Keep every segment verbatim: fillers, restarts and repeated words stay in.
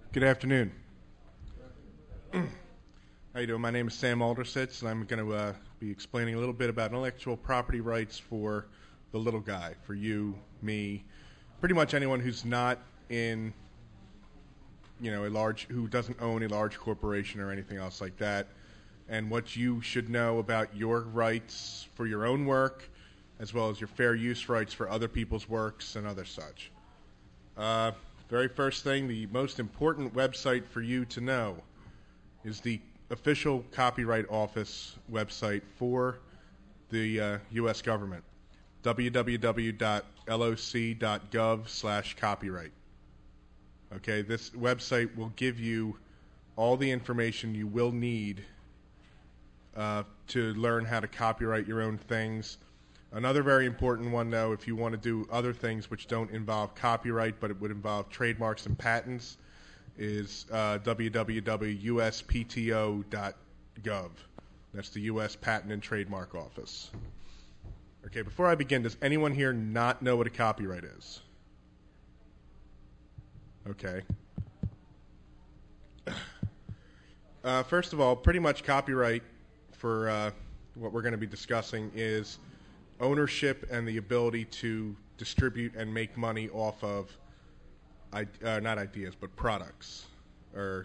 Good afternoon. How you doing? My name is Sam Aldersitz, and I'm going to uh, be explaining a little bit about intellectual property rights for the little guy, for you, me, pretty much anyone who's not in, you know, a large, who doesn't own a large corporation or anything else like that, and what you should know about your rights for your own work, as well as your fair use rights for other people's works and other such. Uh, very first thing, the most important website for you to know is the official Copyright Office website for the uh, U S government, w w w dot l o c dot gov slash copyright. Okay, this website will give you all the information you will need uh, to learn how to copyright your own things. Another very important one, though, if you want to do other things which don't involve copyright, but it would involve trademarks and patents, is uh, w w w dot u s p t o dot gov. That's the U S Patent and Trademark Office. Okay, before I begin, does anyone here not know what a copyright is? Okay. Uh, first of all, pretty much copyright for uh, what we're going to be discussing is ownership and the ability to distribute and make money off of, uh, not ideas, but products. Or,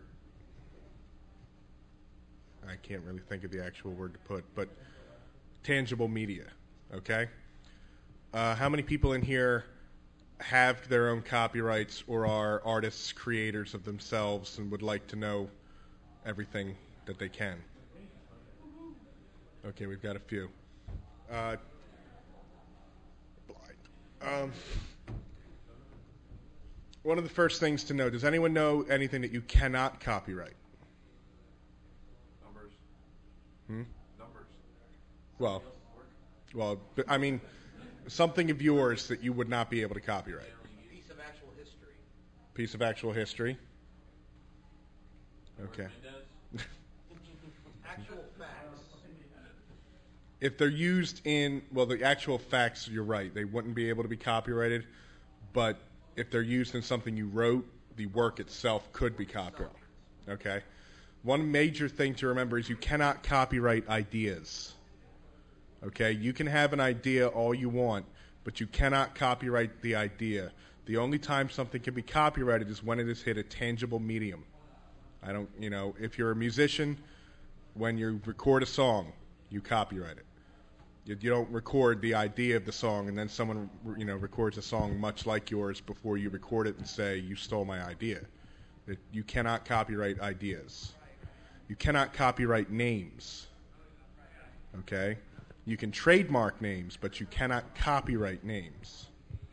I can't really think of the actual word to put, but tangible media, okay? Uh, how many people in here have their own copyrights or are artists, creators of themselves, and would like to know everything that they can? Okay, we've got a few. Uh, Um, one of the first things to know, does anyone know anything that you cannot copyright? Numbers. Hmm? Numbers. Well, well, but, I mean, something of yours that you would not be able to copyright. Piece of actual history. Piece of actual history. Okay. Actual facts. If they're used in, well, the actual facts, you're right, they wouldn't be able to be copyrighted, but if they're used in something you wrote, the work itself could be copyrighted. Okay? One major thing to remember is you cannot copyright ideas. Okay? You can have an idea all you want, but you cannot copyright the idea. The only time something can be copyrighted is when it has hit a tangible medium. I don't, you know, if you're a musician, when you record a song, you copyright it. You, you don't record the idea of the song and then someone, you know, records a song much like yours before you record it and say, you stole my idea. It, you cannot copyright ideas. You cannot copyright names. Okay? You can trademark names, but you cannot copyright names.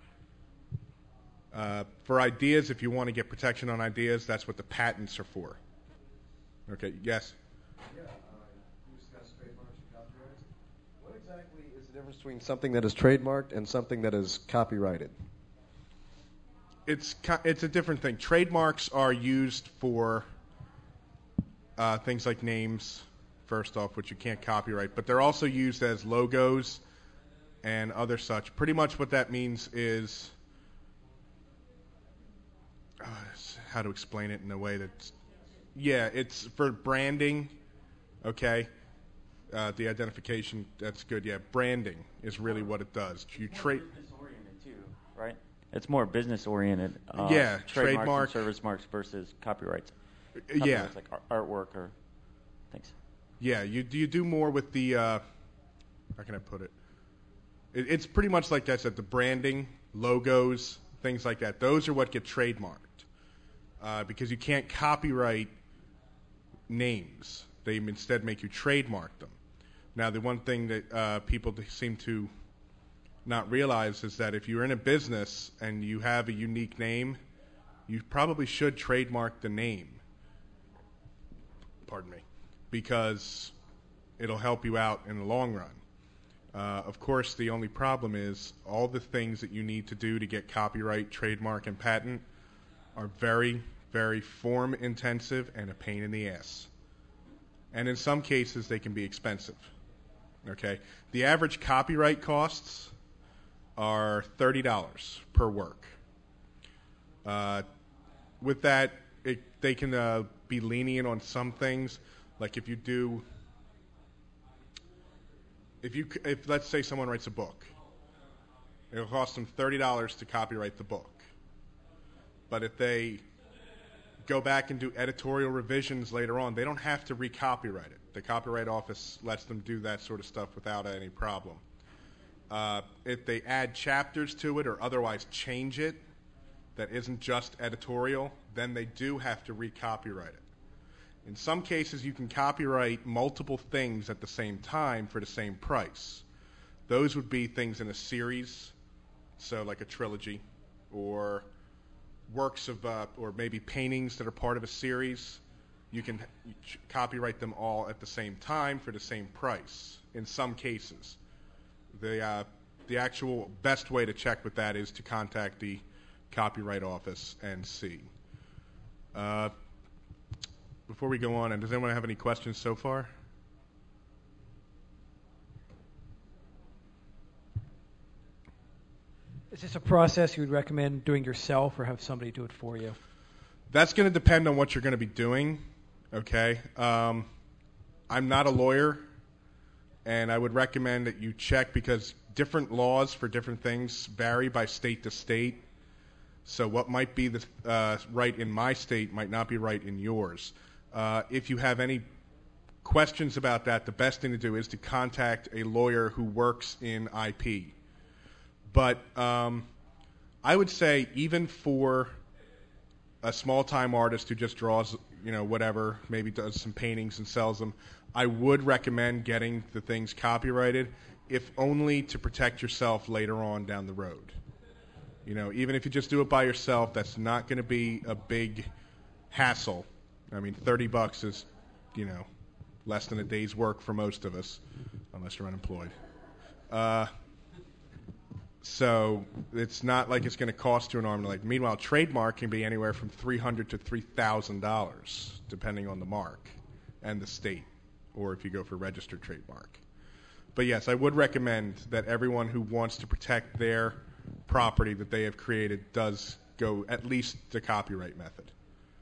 Uh, for ideas, if you want to get protection on ideas, that's what the patents are for. Okay, yes? Yeah, uh, you discussed trademarks and copyrights. What exactly is the difference between something that is trademarked and something that is copyrighted? It's it's a different thing. Trademarks are used for uh, things like names, first off, which you can't copyright, but they're also used as logos and other such. Pretty much what that means is, uh, how to explain it in a way that's, yeah, it's for branding, okay? Uh, the identification, that's good, yeah. Branding is really what it does. You trade. Business-oriented too, right? It's more business-oriented. Uh, Yeah, trademarks trademark. and service marks versus copyrights. Yeah. It's like ar- artwork or things. Yeah, you you do more with the, uh, how can I put it? it? It's pretty much like I said, the branding, logos, things like that. Those are what get trademarked uh, because you can't copyright names. They instead make you trademark them. Now, the one thing that uh, people seem to not realize is that if you're in a business and you have a unique name, you probably should trademark the name. Pardon me. Because it'll help you out in the long run. Uh, of course, the only problem is all the things that you need to do to get copyright, trademark, and patent are very, very form intensive and a pain in the ass. And in some cases, they can be expensive. Okay? The average copyright costs are thirty dollars per work. Uh, with that, it, they can uh, be lenient on some things. Like if you do, if you if let's say someone writes a book, it'll cost them thirty dollars to copyright the book. But if they go back and do editorial revisions later on, they don't have to recopyright it. The Copyright Office lets them do that sort of stuff without any problem. Uh, if they add chapters to it or otherwise change it that isn't just editorial, then they do have to recopyright it. In some cases, you can copyright multiple things at the same time for the same price. Those would be things in a series, so like a trilogy, or works of, uh, or maybe paintings that are part of a series. You can ch- copyright them all at the same time for the same price in some cases. The, uh, the actual best way to check with that is to contact the Copyright Office and see. Uh, before we go on, and does anyone have any questions so far? Is this a process you would recommend doing yourself or have somebody do it for you? That's going to depend on what you're going to be doing, okay? Um, I'm not a lawyer, and I would recommend that you check because different laws for different things vary by state to state. So what might be the uh, right in my state might not be right in yours. Uh, if you have any questions about that, the best thing to do is to contact a lawyer who works in I P. But um, I would say even for a small-time artist who just draws, you know, whatever, maybe does some paintings and sells them, I would recommend getting the things copyrighted, if only to protect yourself later on down the road. You know, even if you just do it by yourself, that's not going to be a big hassle. I mean, thirty bucks is, you know, less than a day's work for most of us, unless you're unemployed. Uh, so it's not like it's going to cost you an arm and a leg. Meanwhile, trademark can be anywhere from three hundred dollars to three thousand dollars, depending on the mark and the state, or if you go for registered trademark. But yes, I would recommend that everyone who wants to protect their property that they have created does go at least the copyright method.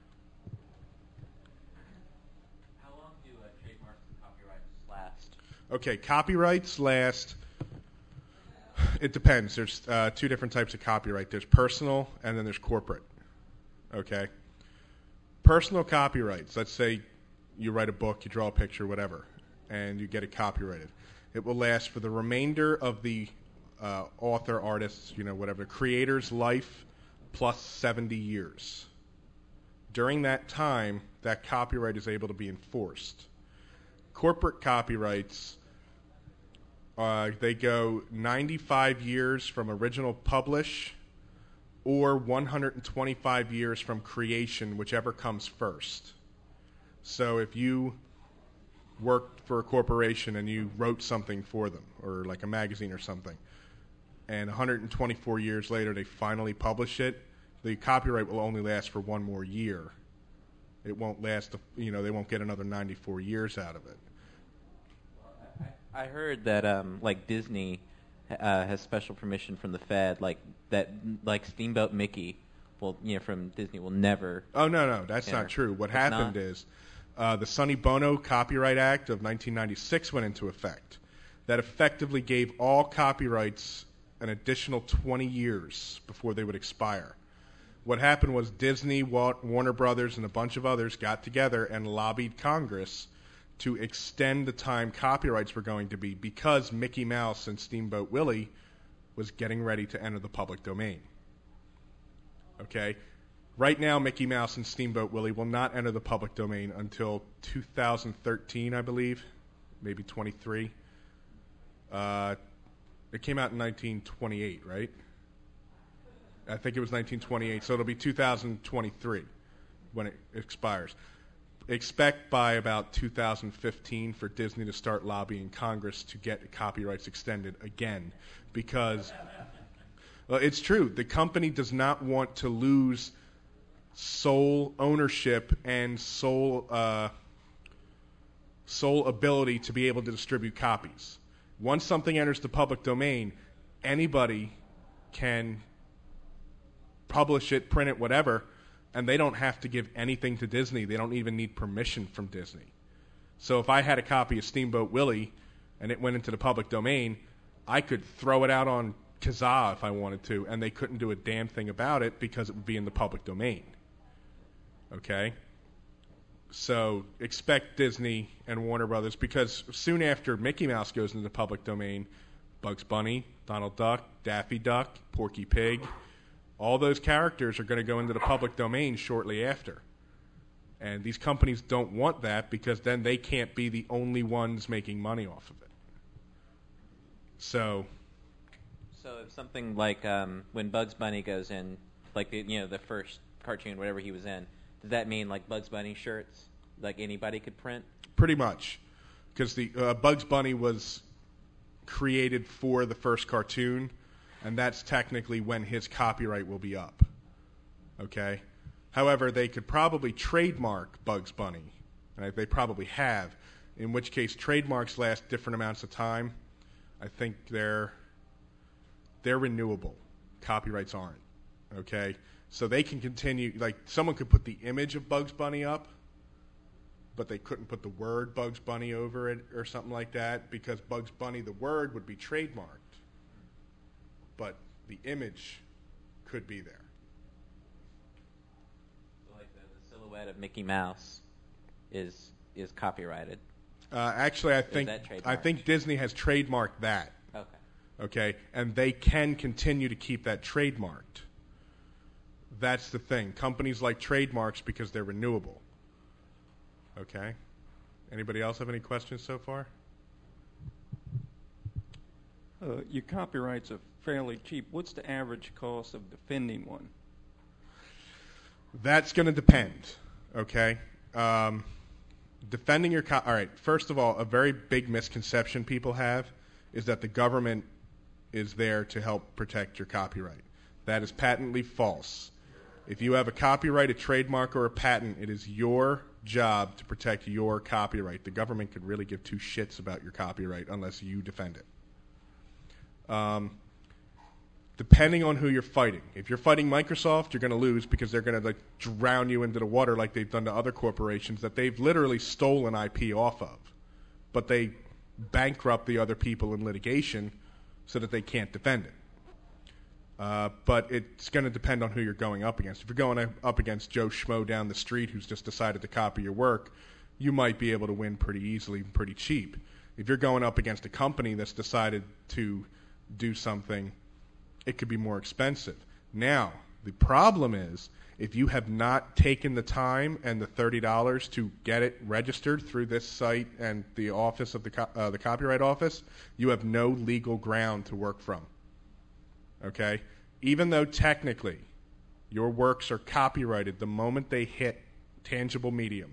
How long do uh, trademarks and copyrights last? Okay, copyrights last, it depends. There's uh, two different types of copyright. There's personal and then there's corporate. Okay? Personal copyrights, let's say you write a book, you draw a picture, whatever, and you get it copyrighted. It will last for the remainder of the uh, author, artist, you know, whatever, creator's life plus seventy years. During that time, that copyright is able to be enforced. Corporate copyrights, uh, they go ninety-five years from original publish or one hundred twenty-five years from creation, whichever comes first. So if you worked for a corporation and you wrote something for them, or like a magazine or something, and one hundred twenty-four years later they finally publish it, the copyright will only last for one more year. It won't last, you know, they won't get another ninety-four years out of it. I heard that um, like Disney uh, has special permission from the Fed, like that, like Steamboat Mickey, will, you know, from Disney will never. Oh no, no, that's enter. not true. What It's happened not? is uh, the Sonny Bono Copyright Act of nineteen ninety-six went into effect. That effectively gave all copyrights an additional twenty years before they would expire. What happened was Disney, Warner Brothers, and a bunch of others got together and lobbied Congress to extend the time copyrights were going to be because Mickey Mouse and Steamboat Willie was getting ready to enter the public domain. Okay? Right now, Mickey Mouse and Steamboat Willie will not enter the public domain until two thousand thirteen, I believe, maybe twenty-three. Uh, it came out in nineteen twenty-eight, right? I think it was nineteen twenty-eight, so it'll be two thousand twenty-three when it expires. Expect by about two thousand fifteen for Disney to start lobbying Congress to get copyrights extended again, because well, it's true. The company does not want to lose sole ownership and sole uh, sole ability to be able to distribute copies. Once something enters the public domain, anybody can publish it, print it, whatever, and they don't have to give anything to Disney. They don't even need permission from Disney. So if I had a copy of Steamboat Willie and it went into the public domain, I could throw it out on Kazaa if I wanted to, and they couldn't do a damn thing about it because it would be in the public domain. Okay? So expect Disney and Warner Brothers, because soon after Mickey Mouse goes into the public domain, Bugs Bunny, Donald Duck, Daffy Duck, Porky Pig, all those characters are going to go into the public domain shortly after. And these companies don't want that because then they can't be the only ones making money off of it. So, So if something like um, when Bugs Bunny goes in, like the, you know the first cartoon, whatever he was in, does that mean like Bugs Bunny shirts, like anybody could print? pretty much, because the uh, Bugs Bunny was created for the first cartoon, and that's technically when his copyright will be up. Okay? However, they could probably trademark Bugs Bunny. Right? They probably have, in which case trademarks last different amounts of time. I think they're they're renewable. Copyrights aren't. Okay? So they can continue, like someone could put the image of Bugs Bunny up, but they couldn't put the word Bugs Bunny over it or something like that, because Bugs Bunny, the word, would be trademarked, but the image could be there. So like the, the silhouette of Mickey Mouse is is copyrighted. Uh, actually, I think that I trademarked? think Disney has trademarked that. Okay. Okay, and they can continue to keep that trademarked. That's the thing. Companies like trademarks because they're renewable. Okay. Anybody else have any questions so far? Uh, your copyrights are fairly cheap. What's the average cost of defending one? That's going to depend. Okay. Um, defending your co- all right. First of all, a very big misconception people have is that the government is there to help protect your copyright. That is patently false. If you have a copyright, a trademark, or a patent, it is your job to protect your copyright. The government could really give two shits about your copyright unless you defend it. Um, depending on who you're fighting. If you're fighting Microsoft, you're going to lose because they're going to like drown you into the water like they've done to other corporations that they've literally stolen I P off of. But they bankrupt the other people in litigation so that they can't defend it. Uh, but it's going to depend on who you're going up against. If you're going up against Joe Schmo down the street who's just decided to copy your work, you might be able to win pretty easily and pretty cheap. If you're going up against a company that's decided to do something, it could be more expensive. Now, the problem is if you have not taken the time and the thirty dollars to get it registered through this site and the office of the co- uh, the Copyright Office, you have no legal ground to work from. Okay? Even though technically your works are copyrighted the moment they hit tangible medium,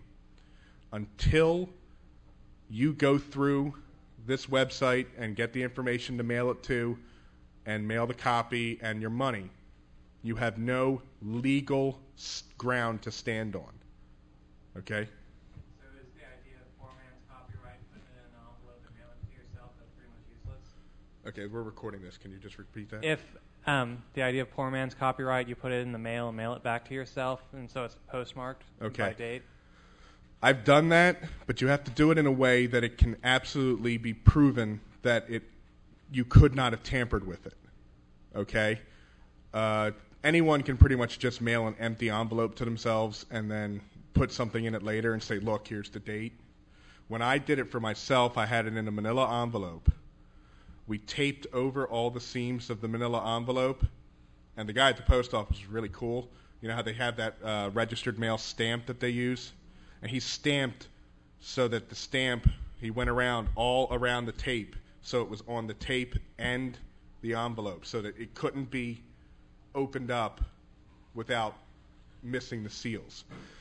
until you go through this website and get the information to mail it to and mail the copy and your money, you have no legal s- ground to stand on. Okay? So is the idea of poor man's copyright, putting it in an envelope and mailing it to yourself, that's pretty much useless? Okay, we're recording this. Can you just repeat that? If um, the idea of poor man's copyright, you put it in the mail and mail it back to yourself, and so it's postmarked Okay. by date. I've done that, but you have to do it in a way that it can absolutely be proven that it you could not have tampered with it. Okay? Uh, anyone can pretty much just mail an empty envelope to themselves and then put something in it later and say, look, here's the date. When I did it for myself, I had it in a manila envelope. We taped over all the seams of the manila envelope, and the guy at the post office was really cool. You know how they have that uh, registered mail stamp that they use? And he stamped so that the stamp, he went around all around the tape, so it was on the tape and the envelope, so that it couldn't be opened up without missing the seals.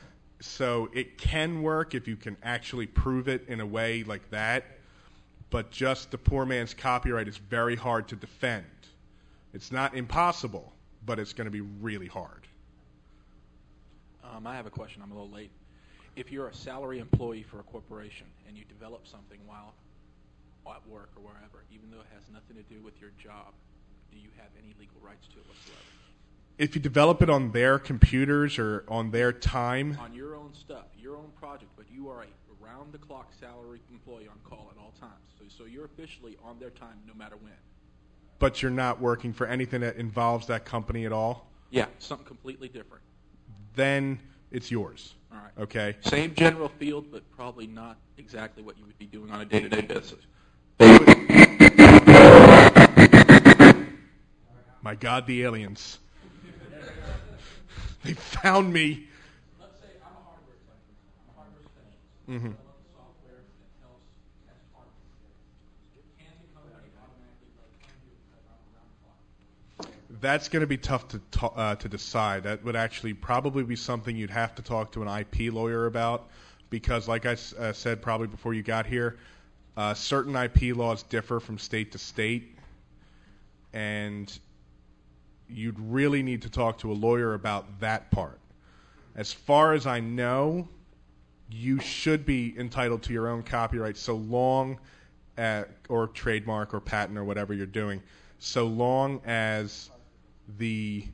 So it can work if you can actually prove it in a way like that, but just the poor man's copyright is very hard to defend. It's not impossible, but it's going to be really hard. Um, I have a question. I'm a little late. If you're a salary employee for a corporation and you develop something while at work or wherever, even though it has nothing to do with your job, do you have any legal rights to it whatsoever? if you develop it on their computers or on their time, On your own stuff, your own project, but you are a round-the-clock salary employee on call at all times. So, so you're officially on their time no matter when. but you're not working for anything that involves that company at all, Yeah, something completely different. then it's yours. All right. Okay? Same general field, but probably not exactly what you would be doing on a day-to-day basis. My God, the aliens. They found me. Let's say I'm a hardware technician. I'm a hardware specialist. Mhm. I develop software that tells test hardware. Can the company automatically like undo it because I'm around the clock? That's going to be tough to ta- uh, to decide. That would actually probably be something you'd have to talk to an I P lawyer about, because, like I s- uh, said probably before you got here, uh, certain I P laws differ from state to state, and you'd really need to talk to a lawyer about that part. As far as I know, you should be entitled to your own copyright so long, at, or trademark or patent or whatever you're doing, so long as the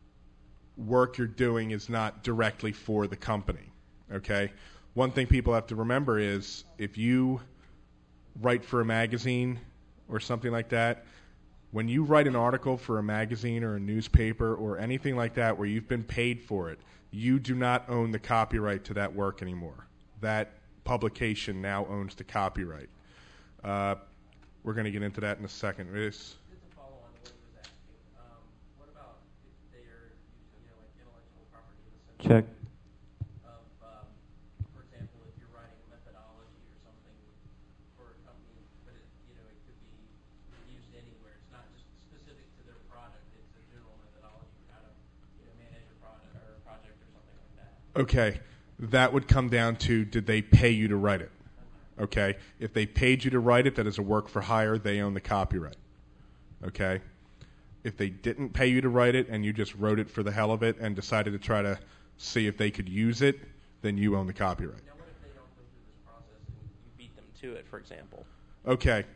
work you're doing is not directly for the company. Okay? One thing people have to remember is if you write for a magazine or something like that, when you write an article for a magazine or a newspaper or anything like that where you've been paid for it, you do not own the copyright to that work anymore. That publication now owns the copyright. Uh, we're going to get into that in a second. It's, Just to follow on what he was asking, um, what about if they are using, you know, like intellectual property in the sense Check. of, um, for example, if you're writing a methodology or something for a company, but it, you know, it could be used anywhere. It's not just specific to their product. It's a general methodology for how to, you know, manage a product or a project or something like that. okay, that would come down to did they pay you to write it? Okay, if they paid you to write it, that is a work for hire, they own the copyright. Okay? If they didn't pay you to write it and you just wrote it for the hell of it and decided to try to see if they could use it, then you own the copyright. Now, what if they don't go through this process and you beat them to it, for example? Okay,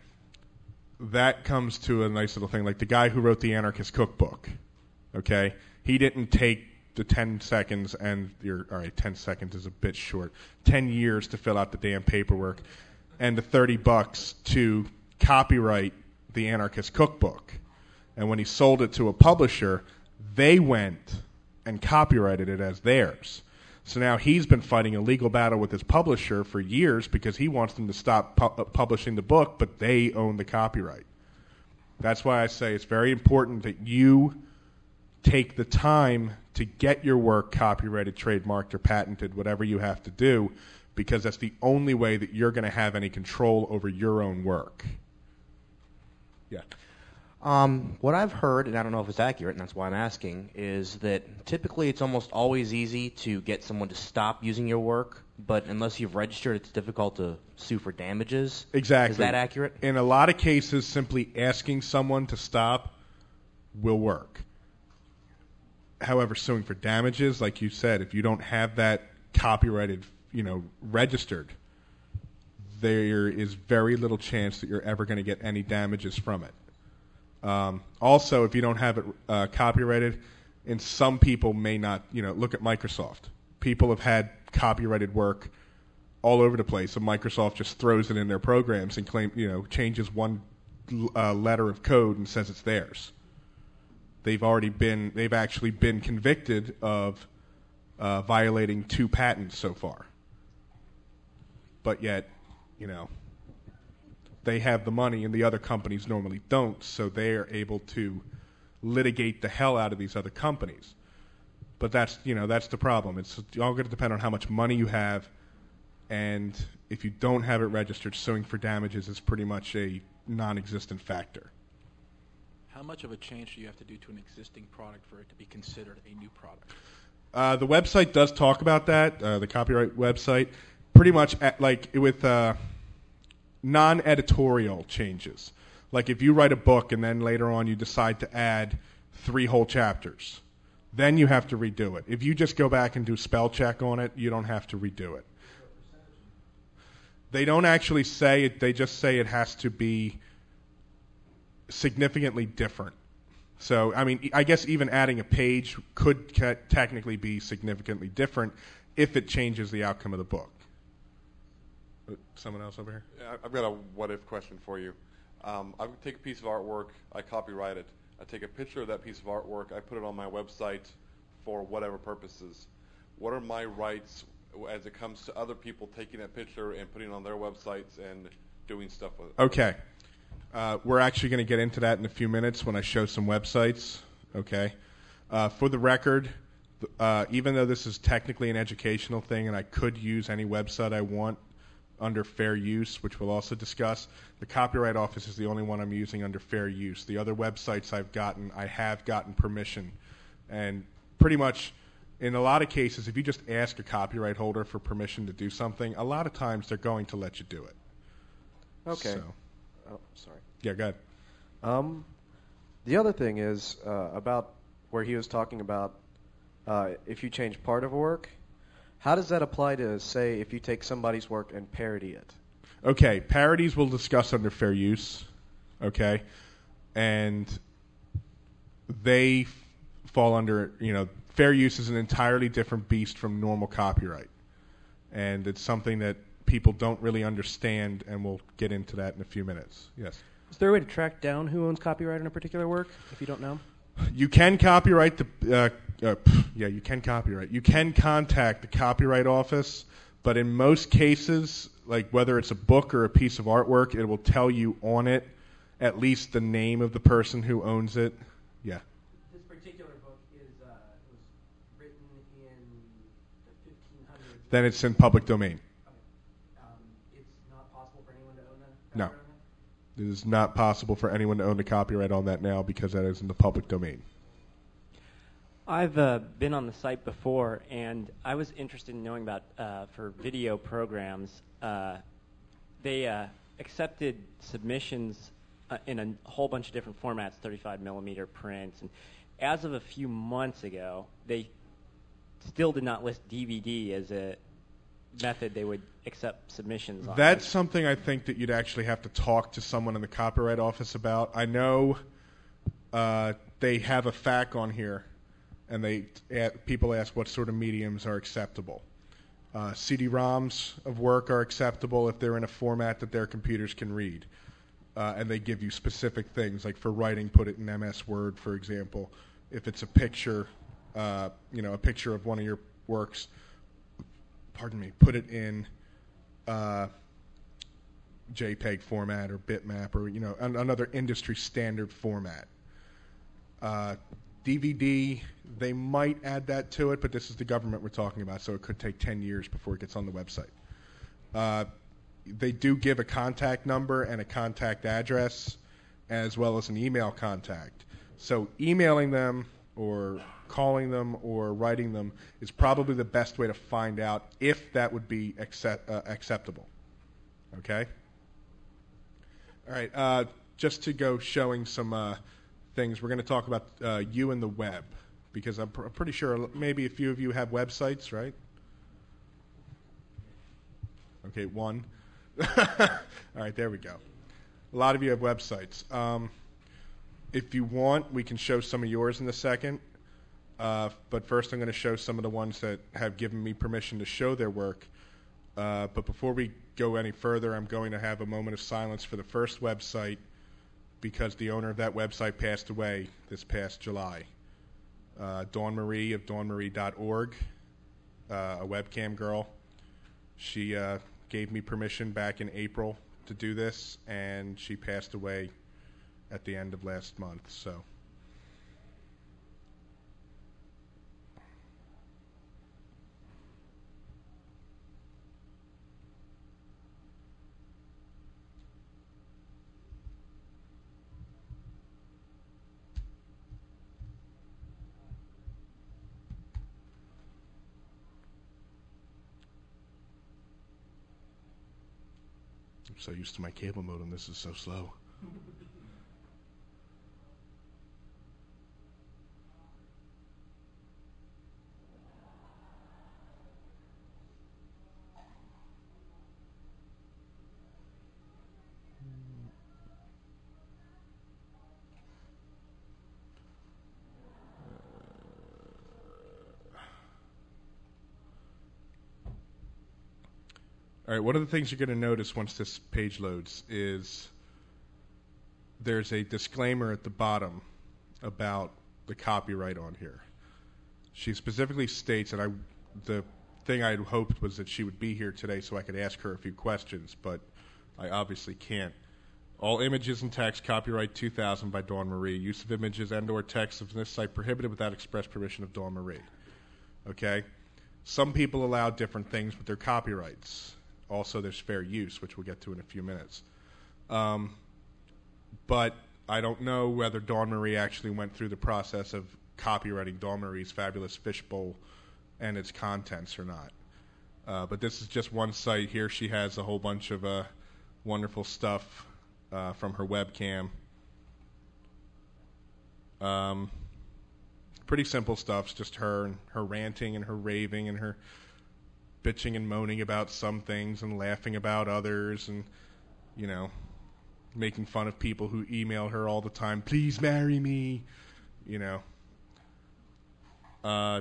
that comes to a nice little thing. Like the guy who wrote the Anarchist Cookbook, okay? He didn't take the ten seconds and your all right, ten seconds is a bit short. ten years to fill out the damn paperwork and the thirty bucks to copyright the Anarchist Cookbook. And when he sold it to a publisher, they went and copyrighted it as theirs. So now he's been fighting a legal battle with his publisher for years because he wants them to stop pu- publishing the book, but they own the copyright. That's why I say it's very important that you take the time to get your work copyrighted, trademarked, or patented, whatever you have to do, because that's the only way that you're going to have any control over your own work. Yeah. Um, what I've heard, and I don't know if it's accurate, and that's why I'm asking, is that typically it's almost always easy to get someone to stop using your work, but unless you've registered, it's difficult to sue for damages. Exactly. Is that accurate? In a lot of cases, simply asking someone to stop will work. However, suing for damages, like you said, if you don't have that copyrighted, you know, registered, there is very little chance that you're ever going to get any damages from it. Um, also, if you don't have it uh, copyrighted, and some people may not, you know, look at Microsoft. People have had copyrighted work all over the place, and Microsoft just throws it in their programs and claim, you know, changes one uh, letter of code and says it's theirs. They've already been, they've actually been convicted of uh, violating two patents so far. But yet, you know, they have the money and the other companies normally don't, so they are able to litigate the hell out of these other companies. But that's, you know, that's the problem. It's all going to depend on how much money you have, and if you don't have it registered, suing for damages is pretty much a non-existent factor. How much of a change do you have to do to an existing product for it to be considered a new product? Uh, the website does talk about that, uh, the copyright website, pretty much at, like with uh, non-editorial changes. Like if you write a book and then later on you decide to add three whole chapters, then you have to redo it. If you just go back and do spell check on it, you don't have to redo it. They don't actually say it, they just say it has to be significantly different So, I mean, I guess even adding a page could ca- technically be significantly different if it changes the outcome of the book. Uh, Someone else over here? Yeah, I- I've got a what-if question for you. Um, I would take a piece of artwork, I copyright it. I take a picture of that piece of artwork, I put it on my website for whatever purposes. What are my rights as it comes to other people taking that picture and putting it on their websites and doing stuff with it? Okay. Uh, we're actually going to get into that in a few minutes when I show some websites. Okay. Uh, for the record, th- uh, even though this is technically an educational thing and I could use any website I want under fair use, which we'll also discuss, the Copyright Office is the only one I'm using under fair use. The other websites I've gotten, I have gotten permission. And pretty much in a lot of cases, if you just ask a copyright holder for permission to do something, a lot of times they're going to let you do it. Okay. So, Oh, sorry. yeah, go ahead. Um, the other thing is uh, about where he was talking about uh, if you change part of a work, how does that apply to, say, if you take somebody's work and parody it? Okay, parodies we'll discuss under fair use, okay? And they f- fall under, you know, fair use is an entirely different beast from normal copyright. And it's something that people don't really understand, and we'll get into that in a few minutes. Yes? Is there a way to track down who owns copyright on a particular work if you don't know? You can copyright the, uh, uh, yeah, you can copyright. You can contact the Copyright Office, but in most cases, like whether it's a book or a piece of artwork, it will tell you on it at least the name of the person who owns it. Yeah. This particular book is uh, was written in the fifteen hundreds. Then it's in public domain. Um, it's not possible for anyone to own that? No. copyright on that? It is not possible for anyone to own the copyright on that now because that is in the public domain. I've uh, been on the site before, and I was interested in knowing about uh, for video programs. Uh, they uh, accepted submissions uh, in a whole bunch of different formats, thirty-five millimeter prints, and as of a few months ago, they still did not list D V D as a method they would accept submissions on. That's something I think that you'd actually have to talk to someone in the Copyright Office about. I know uh, they have a F A Q on here, and they uh, people ask what sort of mediums are acceptable. Uh, C D ROMs of work are acceptable if they're in a format that their computers can read. Uh, and they give you specific things, like for writing, put it in M S Word, for example. If it's a picture, uh, you know, a picture of one of your works, pardon me, put it in uh, JPEG format or bitmap or, you know, an- another industry standard format. Uh, D V D, they might add that to it, but this is the government we're talking about, so it could take ten years before it gets on the website. Uh, they do give a contact number and a contact address as well as an email contact. So emailing them or calling them or writing them is probably the best way to find out if that would be accept, uh, acceptable. Okay? All right. Uh, just to go showing some uh, things, we're going to talk about uh, you and the web, because I'm pr- pretty sure maybe a few of you have websites, right? Okay, one. All right, there we go. A lot of you have websites. Um, if you want, we can show some of yours in a second. Uh, but first, I'm going to show some of the ones that have given me permission to show their work. Uh, but before we go any further, I'm going to have a moment of silence for the first website, because the owner of that website passed away this past July. Uh, Dawn Marie of dawn marie dot org, uh, a webcam girl. She uh, gave me permission back in April to do this, and she passed away at the end of last month. So. I'm so used to my cable modem, this is so slow. All right, one of the things you're going to notice once this page loads is there's a disclaimer at the bottom about the copyright on here. She specifically states, and I, the thing I had hoped was that she would be here today so I could ask her a few questions, but I obviously can't. All images and text copyright two thousand by Dawn Marie. Use of images and or text of this site prohibited without express permission of Dawn Marie. Okay? Some people allow different things with their copyrights. Also, there's fair use, which we'll get to in a few minutes. Um, but I don't know whether Dawn Marie actually went through the process of copywriting Dawn Marie's Fabulous Fishbowl and its contents or not. Uh, but this is just one site. Here she has a whole bunch of uh, wonderful stuff uh, from her webcam. Um, pretty simple stuff. It's just her and her ranting and her raving and her bitching and moaning about some things and laughing about others and, you know, making fun of people who email her all the time, please marry me, you know. Uh,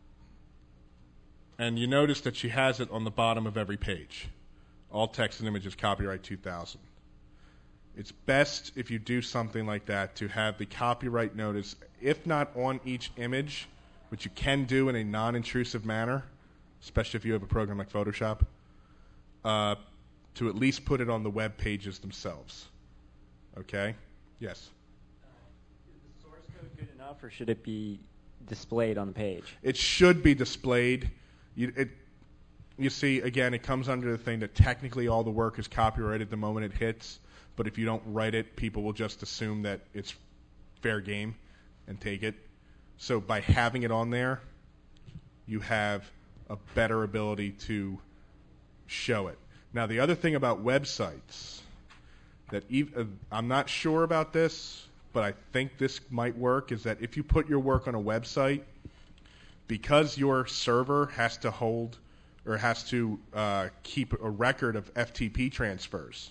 and you notice that she has it on the bottom of every page. All text and images, copyright two thousand. It's best if you do something like that to have the copyright notice, if not on each image, which you can do in a non-intrusive manner, especially if you have a program like Photoshop, uh, to at least put it on the web pages themselves. Okay? Yes? Uh, is the source code good enough, or should it be displayed on the page? It should be displayed. You, it, you see, again, it comes under the thing that technically all the work is copyrighted the moment it hits, but if you don't write it, people will just assume that it's fair game and take it. So by having it on there, you have a better ability to show it. Now, the other thing about websites that ev- uh, I'm not sure about this, but I think this might work, is that if you put your work on a website, because your server has to hold or has to uh, keep a record of F T P transfers,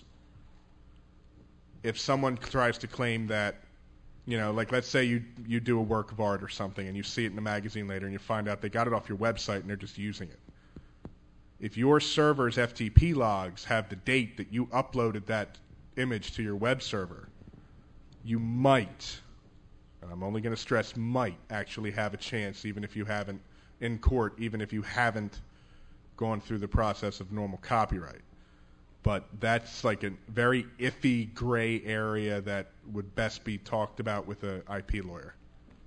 if someone tries to claim that, you know, like let's say you you do a work of art or something and you see it in a magazine later and you find out they got it off your website and they're just using it. If your server's F T P logs have the date that you uploaded that image to your web server, you might, and I'm only going to stress might, actually have a chance, even if you haven't, in court, even if you haven't gone through the process of normal copyright. But that's like a very iffy gray area that would best be talked about with an I P lawyer.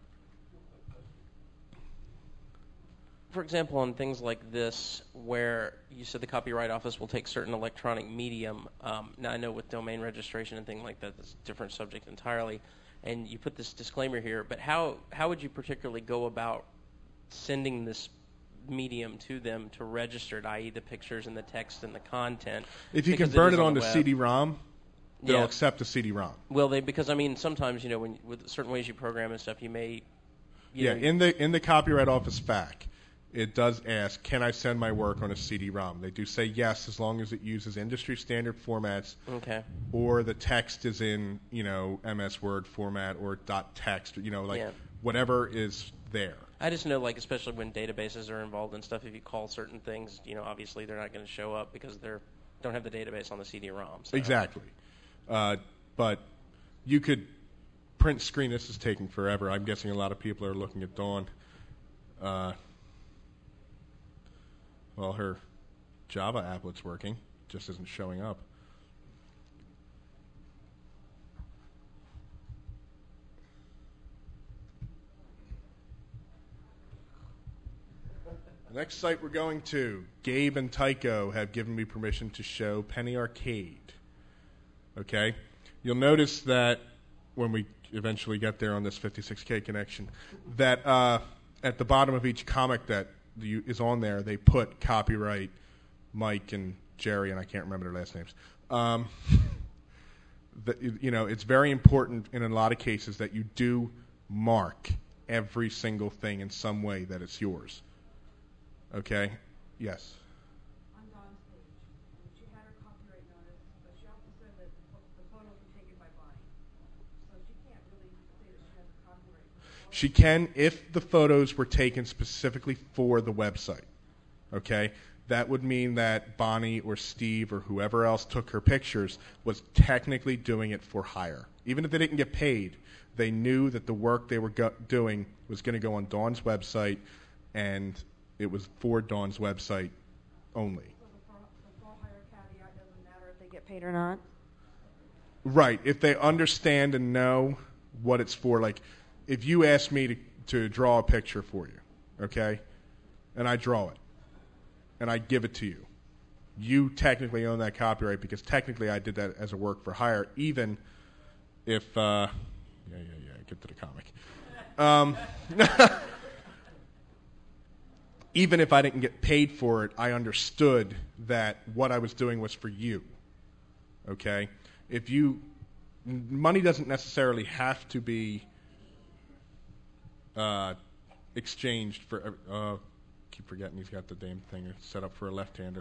For example, on things like this, where you said the Copyright Office will take certain electronic medium, um, now I know with domain registration and things like that, that's a different subject entirely, and you put this disclaimer here, but how, how would you particularly go about sending this medium to them to register it, that is the pictures and the text and the content? If you can Because burn is it on onto the web. C D ROM, they'll Yeah. accept a C D ROM. Will they? Because, I mean, sometimes, you know, when with certain ways you program and stuff, you may... You Yeah, know, in the in the Copyright Office F A Q, it does ask, can I send my work on a C D ROM? They do say yes, as long as it uses industry standard formats, Okay. or the text is in, you know, M S Word format or dot text, you know, like Yeah. whatever is there. I just know, like, especially when databases are involved and stuff, if you call certain things, you know, obviously they're not going to show up because they're don't have the database on the C D ROM. So. Exactly. Uh, but you could print screen. This is taking forever. I'm guessing a lot of people are looking at Dawn. Uh, well, her Java applet's working, just isn't showing up. The next site we're going to, Gabe and Tycho have given me permission to show Penny Arcade. Okay? You'll notice that when we eventually get there on this fifty-six K connection, that uh, at the bottom of each comic that you, is on there, they put copyright Mike and Jerry, and I can't remember their last names. Um, that, you know, it's very important in a lot of cases that you do mark every single thing in some way that it's yours. Okay? Yes. On Dawn's page, she had her copyright notice, but she also said that the pho- the photos were taken by Bonnie. So she can't really say that she has a copyright. She can if the photos were taken specifically for the website. Okay? that would mean that Bonnie or Steve or whoever else took her pictures was technically doing it for hire. Even if they didn't get paid, they knew that the work they were go- doing was going to go on Dawn's website, and it was for Dawn's website only. So the for, the for hire caveat doesn't matter if they get paid or not? Right. If they understand and know what it's for, like if you ask me to, to draw a picture for you, okay, and I draw it, and I give it to you, you technically own that copyright because technically I did that as a work for hire, even if, uh, yeah, yeah, yeah, get to the comic. Um, even if I didn't get paid for it, I understood that what I was doing was for you, okay? If you, money doesn't necessarily have to be uh, exchanged for, uh, keep forgetting he's got the damn thing set up for a left-hander.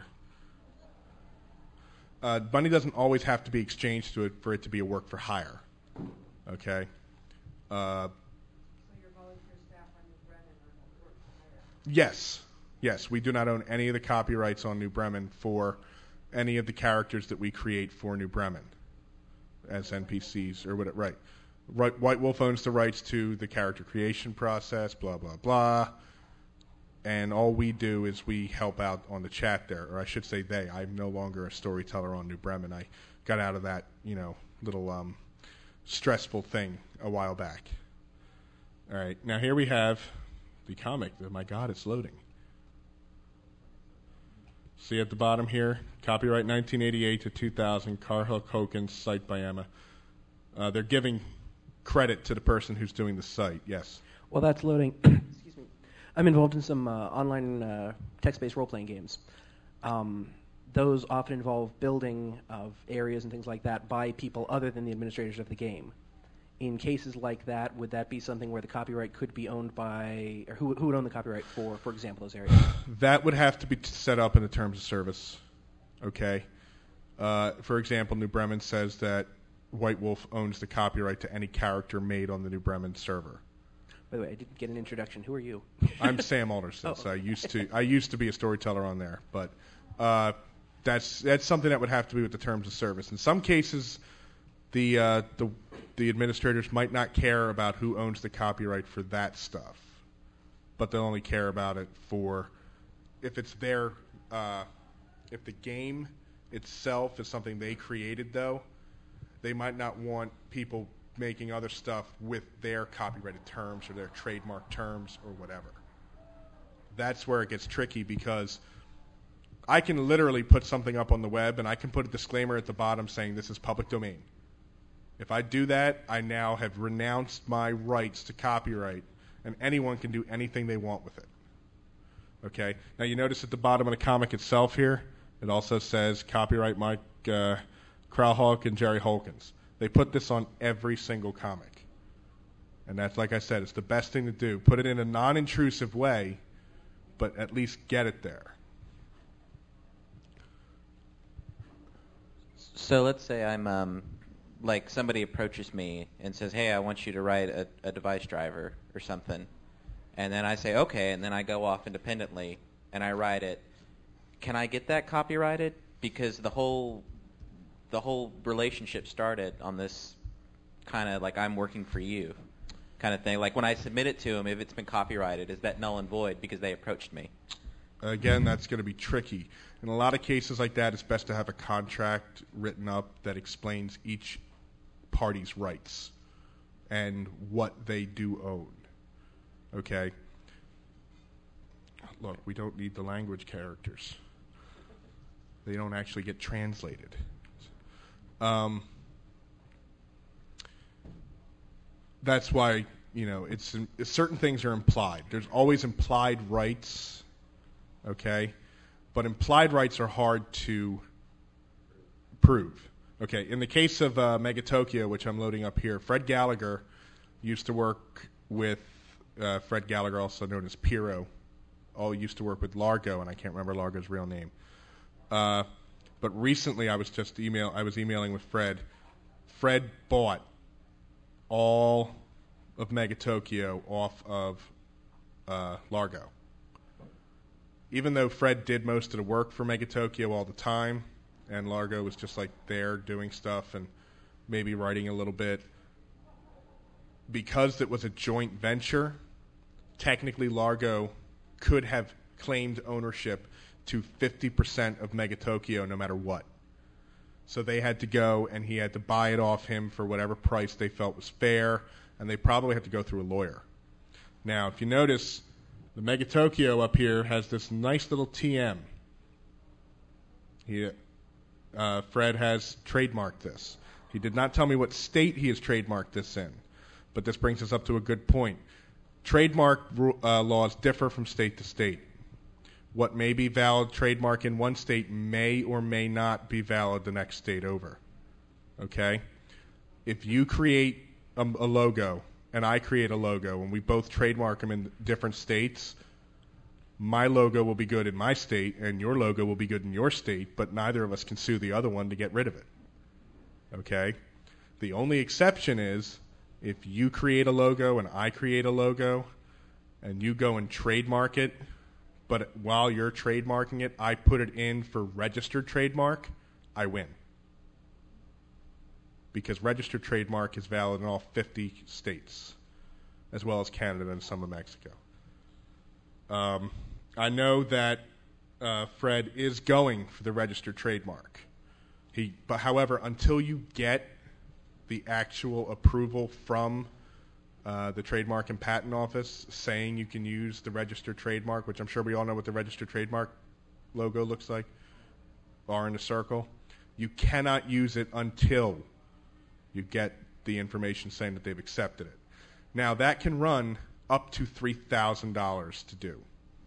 Uh, money doesn't always have to be exchanged to it for it to be a work for hire, okay? Uh, So your volunteer staff on New Brennan are work for hire? yes, yes, we do not own any of the copyrights on New Bremen for any of the characters that we create for New Bremen as N P Cs or whatever, right. right. White Wolf owns the rights to the character creation process, blah, blah, blah. And all we do is we help out on the chat there, or I should say they. I'm no longer a storyteller on New Bremen. I got out of that, you know, little um, stressful thing a while back. All right, now here we have the comic. Oh my God, it's loading. See at the bottom here, copyright nineteen eighty-eight to two thousand, Carl Hawkins, site by Emma. Uh, they're giving credit to the person who's doing the site, yes. While that's loading, excuse me, I'm involved in some uh, online uh, text-based role-playing games. Um, those often involve building of areas and things like that by people other than the administrators of the game. In cases like that, would that be something where the copyright could be owned by, or who, who would own the copyright for, for example, those areas? That would have to be t- set up in the terms of service, okay? Uh, for example, New Bremen says that White Wolf owns the copyright to any character made on the New Bremen server. By the way, I didn't get an introduction. Who are you? I'm Sam Aldersons. Oh. I used to I used to be a storyteller on there, but uh, that's that's something that would have to be with the terms of service. In some cases, the uh, the the administrators might not care about who owns the copyright for that stuff, but they'll only care about it for if it's their uh, if the game itself is something they created. Though they might not want people making other stuff with their copyrighted terms or their trademark terms or whatever. That's where it gets tricky because I can literally put something up on the web and I can put a disclaimer at the bottom saying this is public domain. If I do that, I now have renounced my rights to copyright, and anyone can do anything they want with it. Okay? Now you notice at the bottom of the comic itself here, it also says copyright Mike uh, Krauhawk and Jerry Holkins. They put this on every single comic. And that's, like I said, it's the best thing to do. Put it in a non-intrusive way, but at least get it there. So let's say I'm, um, like, somebody approaches me and says, hey, I want you to write a, a device driver or something. And then I say, okay, and then I go off independently and I write it. Can I get that copyrighted? Because the whole... the whole relationship started on this kind of like I'm working for you kind of thing. Like when I submit it to them, if it's been copyrighted, is that null and void because they approached me? Again, that's going to be tricky. In a lot of cases like that, it's best to have a contract written up that explains each party's rights and what they do own. Okay? Look, we don't need the language characters. They don't actually get translated. Um, that's why, you know, it's, it's certain things are implied. There's always implied rights, okay? But implied rights are hard to prove. Okay, in the case of uh, Megatokyo, which I'm loading up here, Fred Gallagher used to work with uh, Fred Gallagher, also known as Piro. All used to work with Largo, and I can't remember Largo's real name. Uh, But recently, I was just email. I was emailing with Fred. Fred bought all of Megatokyo off of uh, Largo. even though Fred did most of the work for Megatokyo all the time, and Largo was just like there doing stuff and maybe writing a little bit, because it was a joint venture, technically Largo could have claimed ownership to fifty percent of Megatokyo no matter what. So they had to go, and he had to buy it off him for whatever price they felt was fair, and they probably had to go through a lawyer. Now, if you notice, the Megatokyo up here has this nice little T M. He, uh, Fred has trademarked this. He did not tell me what state he has trademarked this in, but this brings us up to a good point. Trademark uh, laws differ from state to state. What may be valid trademark in one state may or may not be valid the next state over. Okay? If you create a, a logo and I create a logo and we both trademark them in different states, my logo will be good in my state and your logo will be good in your state, but neither of us can sue the other one to get rid of it. Okay? The only exception is if you create a logo and I create a logo and you go and trademark it, but while you're trademarking it, I put it in for registered trademark, I win. Because registered trademark is valid in all fifty states, as well as Canada and some of Mexico. Um, I know that uh, Fred is going for the registered trademark. He, but however, until you get the actual approval from Uh, the Trademark and Patent Office saying you can use the registered trademark, which I'm sure we all know what the registered trademark logo looks like, R in a circle. You cannot use it until you get the information saying that they've accepted it. Now, that can run up to three thousand dollars to do.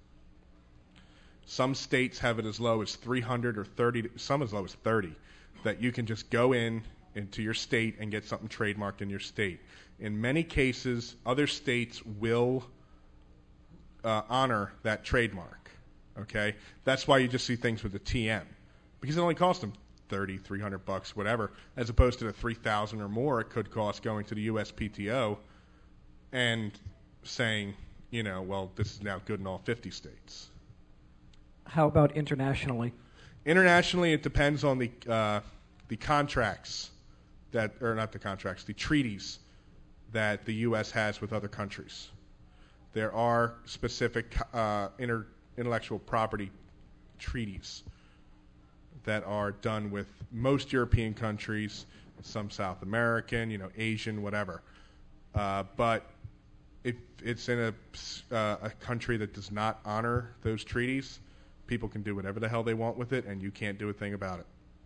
Some states have it as low as three hundred dollars or thirty dollars, some as low as thirty dollars, that you can just go in into your state and get something trademarked in your state. In many cases, other states will uh, honor that trademark. Okay, that's why you just see things with the T M, because it only costs them thirty, three hundred bucks, whatever, as opposed to the three thousand or more it could cost going to the U S P T O and saying, you know, well, this is now good in all fifty states. How about internationally? Internationally, it depends on the uh, the contracts that, or not the contracts, the treaties that the U S has with other countries. There are specific uh, inter- intellectual property treaties that are done with most European countries, some South American, you know, Asian, whatever. Uh, but if it's in a, uh, a country that does not honor those treaties, people can do whatever the hell they want with it, and you can't do a thing about it.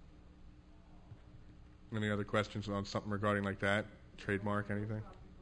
Any other questions on something regarding like that? Trademark, anything?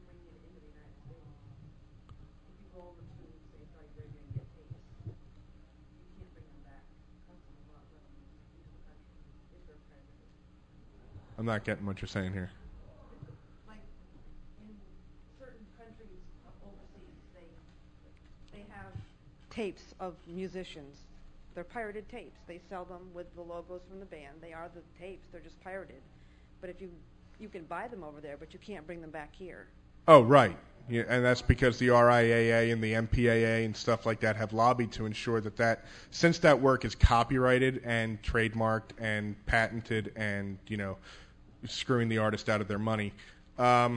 I'm not getting what you're saying here. Like in certain countries overseas, they they have tapes of musicians. They're pirated tapes. They sell them with the logos from the band. They are the tapes. They're just pirated. But if you you can buy them over there, but you can't bring them back here. Oh, right. Yeah, and that's because the R I A A and the M P A A and stuff like that have lobbied to ensure that that, since that work is copyrighted and trademarked and patented and, you know, screwing the artist out of their money, um,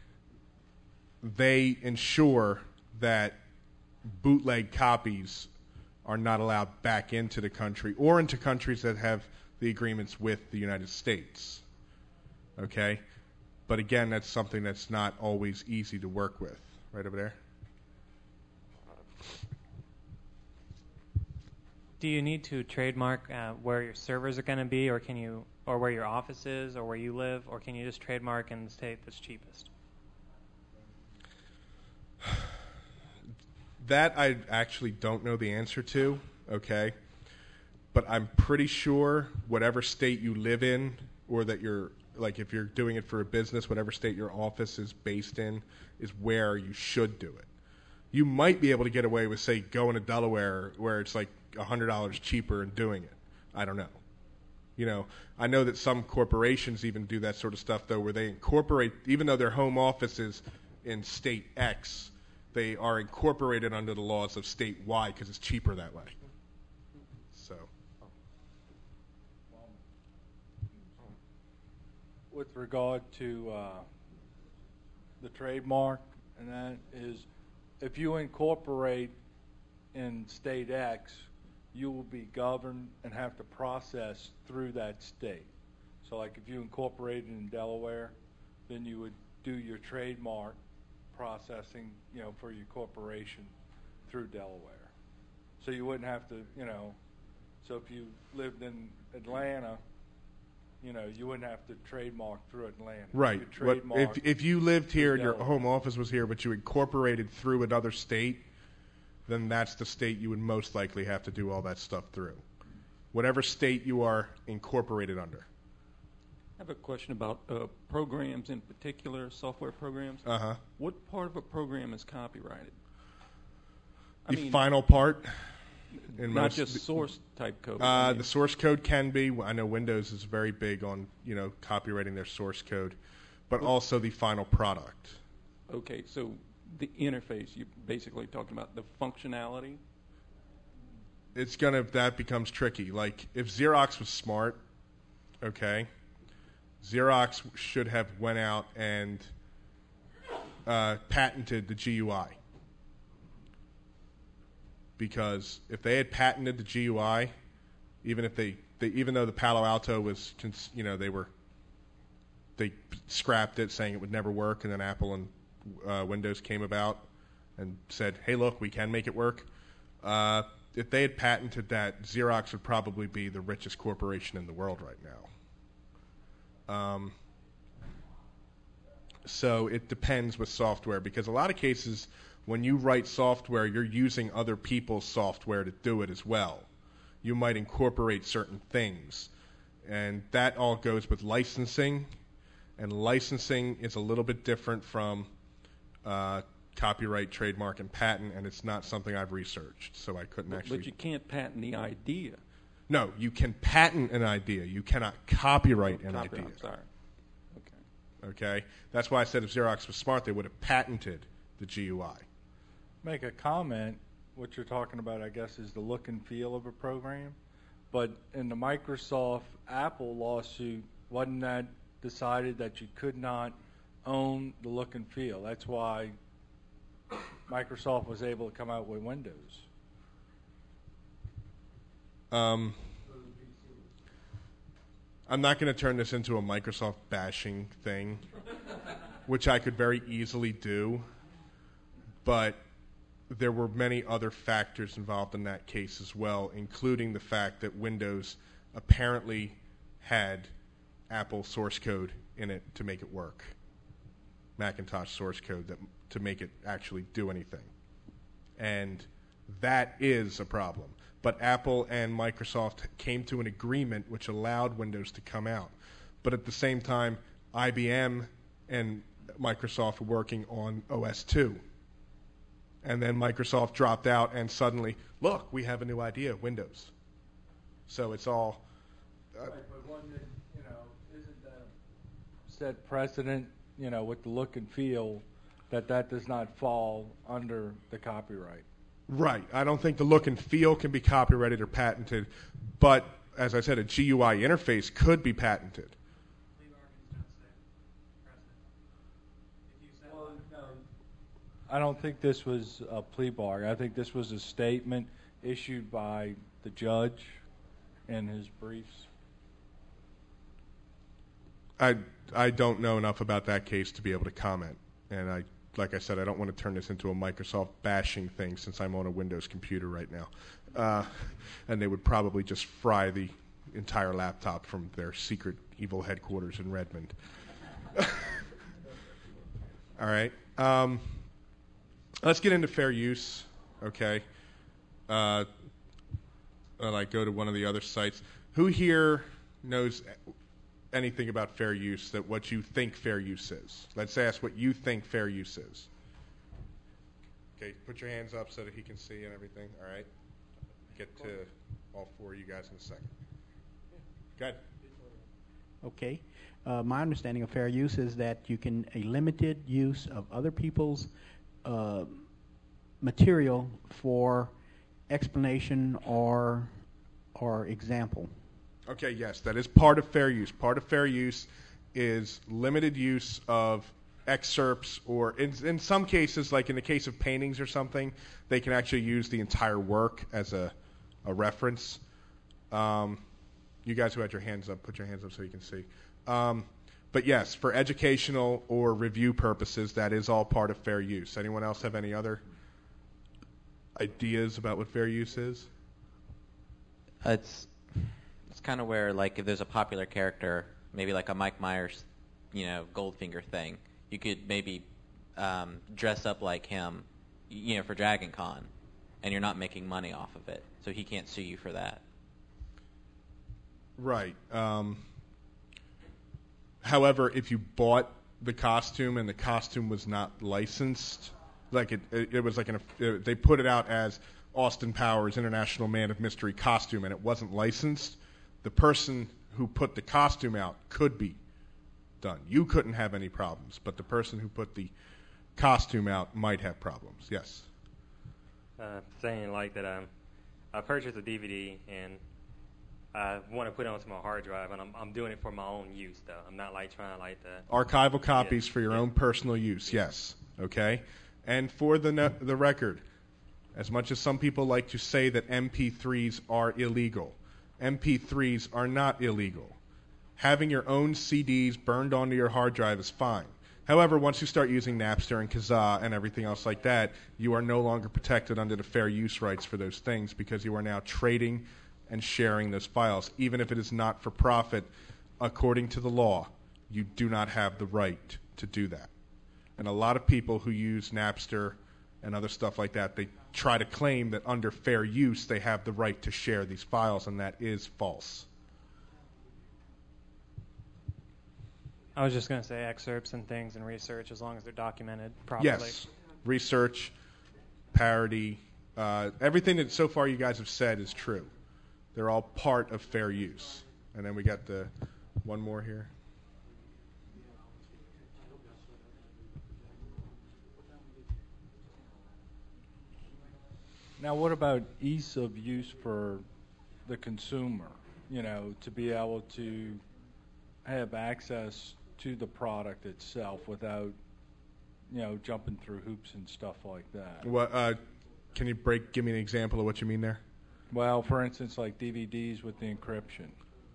they ensure that bootleg copies are not allowed back into the country or into countries that have the agreements with the United States. Okay? But again, that's something that's not always easy to work with. Right over there. Do you need to trademark uh, where your servers are going to be, or can you, or where your office is, or where you live, or can you just trademark in the state that's cheapest? That I actually don't know the answer to, okay? But I'm pretty sure whatever state you live in, or that you're, like if you're doing it for a business, whatever state your office is based in, is where you should do it. You might be able to get away with, say, going to Delaware where it's like one hundred dollars cheaper and doing it. I don't know. You know, I know that some corporations even do that sort of stuff, though, where they incorporate, even though their home office is in state X, they are incorporated under the laws of state Y because it's cheaper that way. with regard to uh, the trademark, and that is, if you incorporate in state X, you will be governed and have to process through that state. So like if you incorporated in Delaware, then you would do your trademark processing, you know, for your corporation through Delaware. So you wouldn't have to, you know, so if you lived in Atlanta, you know, you wouldn't have to trademark through Atlanta. Right. You could What, trademark if if you lived here and your Delaware. home office was here, but you incorporated through another state, then that's the state you would most likely have to do all that stuff through. Whatever state you are incorporated under. I have a question about uh, programs in particular, software programs. Uh-huh. What part of a program is copyrighted? I The mean, final part. In not most- just source type code. Uh, I mean, the source code can be. I know Windows is very big on, you know, copyrighting their source code, but also the final product. Okay, so the interface, you're basically talking about the functionality? It's gonna that becomes tricky. Like if Xerox was smart, okay, Xerox should have went out and uh, patented the G U I. Because if they had patented the G U I, even if they, they even though the Palo Alto was, cons- you know, they were, they scrapped it saying it would never work, and then Apple and uh, Windows came about and said, hey, look, we can make it work. Uh, if they had patented that, Xerox would probably be the richest corporation in the world right now. Um, so it depends with software, because a lot of cases, when you write software, you're using other people's software to do it as well. You might incorporate certain things, and that all goes with licensing, and licensing is a little bit different from uh, copyright, trademark, and patent, and it's not something I've researched, so I couldn't But, actually... but you can't patent the idea. No, you can patent an idea. You cannot copyright an Copyright, idea. I'm sorry. Okay? That's why I said if Xerox was smart, they would have patented the G U I. Make a comment. What you're talking about, I guess, is the look and feel of a program. But in the Microsoft Apple lawsuit, wasn't that decided that you could not own the look and feel? That's why Microsoft was able to come out with Windows. Um, I'm not going to turn this into a Microsoft bashing thing, which I could very easily do, but there were many other factors involved in that case as well, including the fact that Windows apparently had Apple source code in it to make it work, Macintosh source code that to make it actually do anything. And that is a problem. But Apple and Microsoft came to an agreement which allowed Windows to come out. But at the same time, I B M and Microsoft were working on O S two. And then Microsoft dropped out, and suddenly, look, we have a new idea, Windows. So it's all... Uh, Right, but one that, you know, isn't that a set precedent, you know, with the look and feel, that that does not fall under the copyright? Right. I don't think the look and feel can be copyrighted or patented, but as I said, a G U I interface could be patented. I don't think this was a plea bargain. I think this was a statement issued by the judge in his briefs. I I don't know enough about that case to be able to comment, and I like I said, I don't want to turn this into a Microsoft bashing thing since I'm on a Windows computer right now, uh, and they would probably just fry the entire laptop from their secret evil headquarters in Redmond. All right, um, let's get into fair use. Okay, uh, I'll, like go to one of the other sites. Who here knows anything about fair use, that what you think fair use is? Let's ask what you think fair use is. Okay, put your hands up so that he can see and everything. All right. Get to all four of you guys in a second. Go ahead. Okay. Uh, my understanding of fair use is that you can a limited use of other people's uh, material for explanation or or example. Okay, yes, that is part of fair use. Part of fair use is limited use of excerpts, or in, in some cases, like in the case of paintings or something, they can actually use the entire work as a, a reference. Um, you guys who had your hands up, put your hands up so you can see. Um, but yes, for educational or review purposes, that is all part of fair use. Anyone else have any other ideas about what fair use is? It's it's kind of where, like, if there's a popular character, maybe like a Mike Myers, you know, Goldfinger thing, you could maybe um, dress up like him, you know, for Dragon Con, and you're not making money off of it, so he can't sue you for that. Right. Um, however, if you bought the costume and the costume was not licensed, like it, it, it was like an, it, they put it out as Austin Powers International Man of Mystery costume, and it wasn't licensed, the person who put the costume out could be done. You couldn't have any problems, but the person who put the costume out might have problems. Yes. Uh, saying like that, um, I purchased a D V D and I want to put it onto my hard drive, and I'm I'm doing it for my own use though. I'm not like trying like to Archival copies yeah. for your yeah. own personal use. Yes. Okay. And for the ne- the record, as much as some people like to say that M P threes are illegal, M P threes are not illegal. Having your own C Ds burned onto your hard drive is fine. However, once you start using Napster and Kazaa and everything else like that, you are no longer protected under the fair use rights for those things, because you are now trading and sharing those files. Even if it is not for profit, according to the law, you do not have the right to do that. And a lot of people who use Napster and other stuff like that, they try to claim that under fair use they have the right to share these files, and that is false. I was just going to say excerpts and things and research, as long as they're documented properly. Yes, research, parody, uh, everything that so far you guys have said is true. They're all part of fair use. And then we got the one more here. Now, what about ease of use for the consumer? You know, to be able to have access to the product itself without, you know, jumping through hoops and stuff like that. What? Uh, can you break? Give me an example of what you mean there. Well, for instance, like D V Ds with the encryption.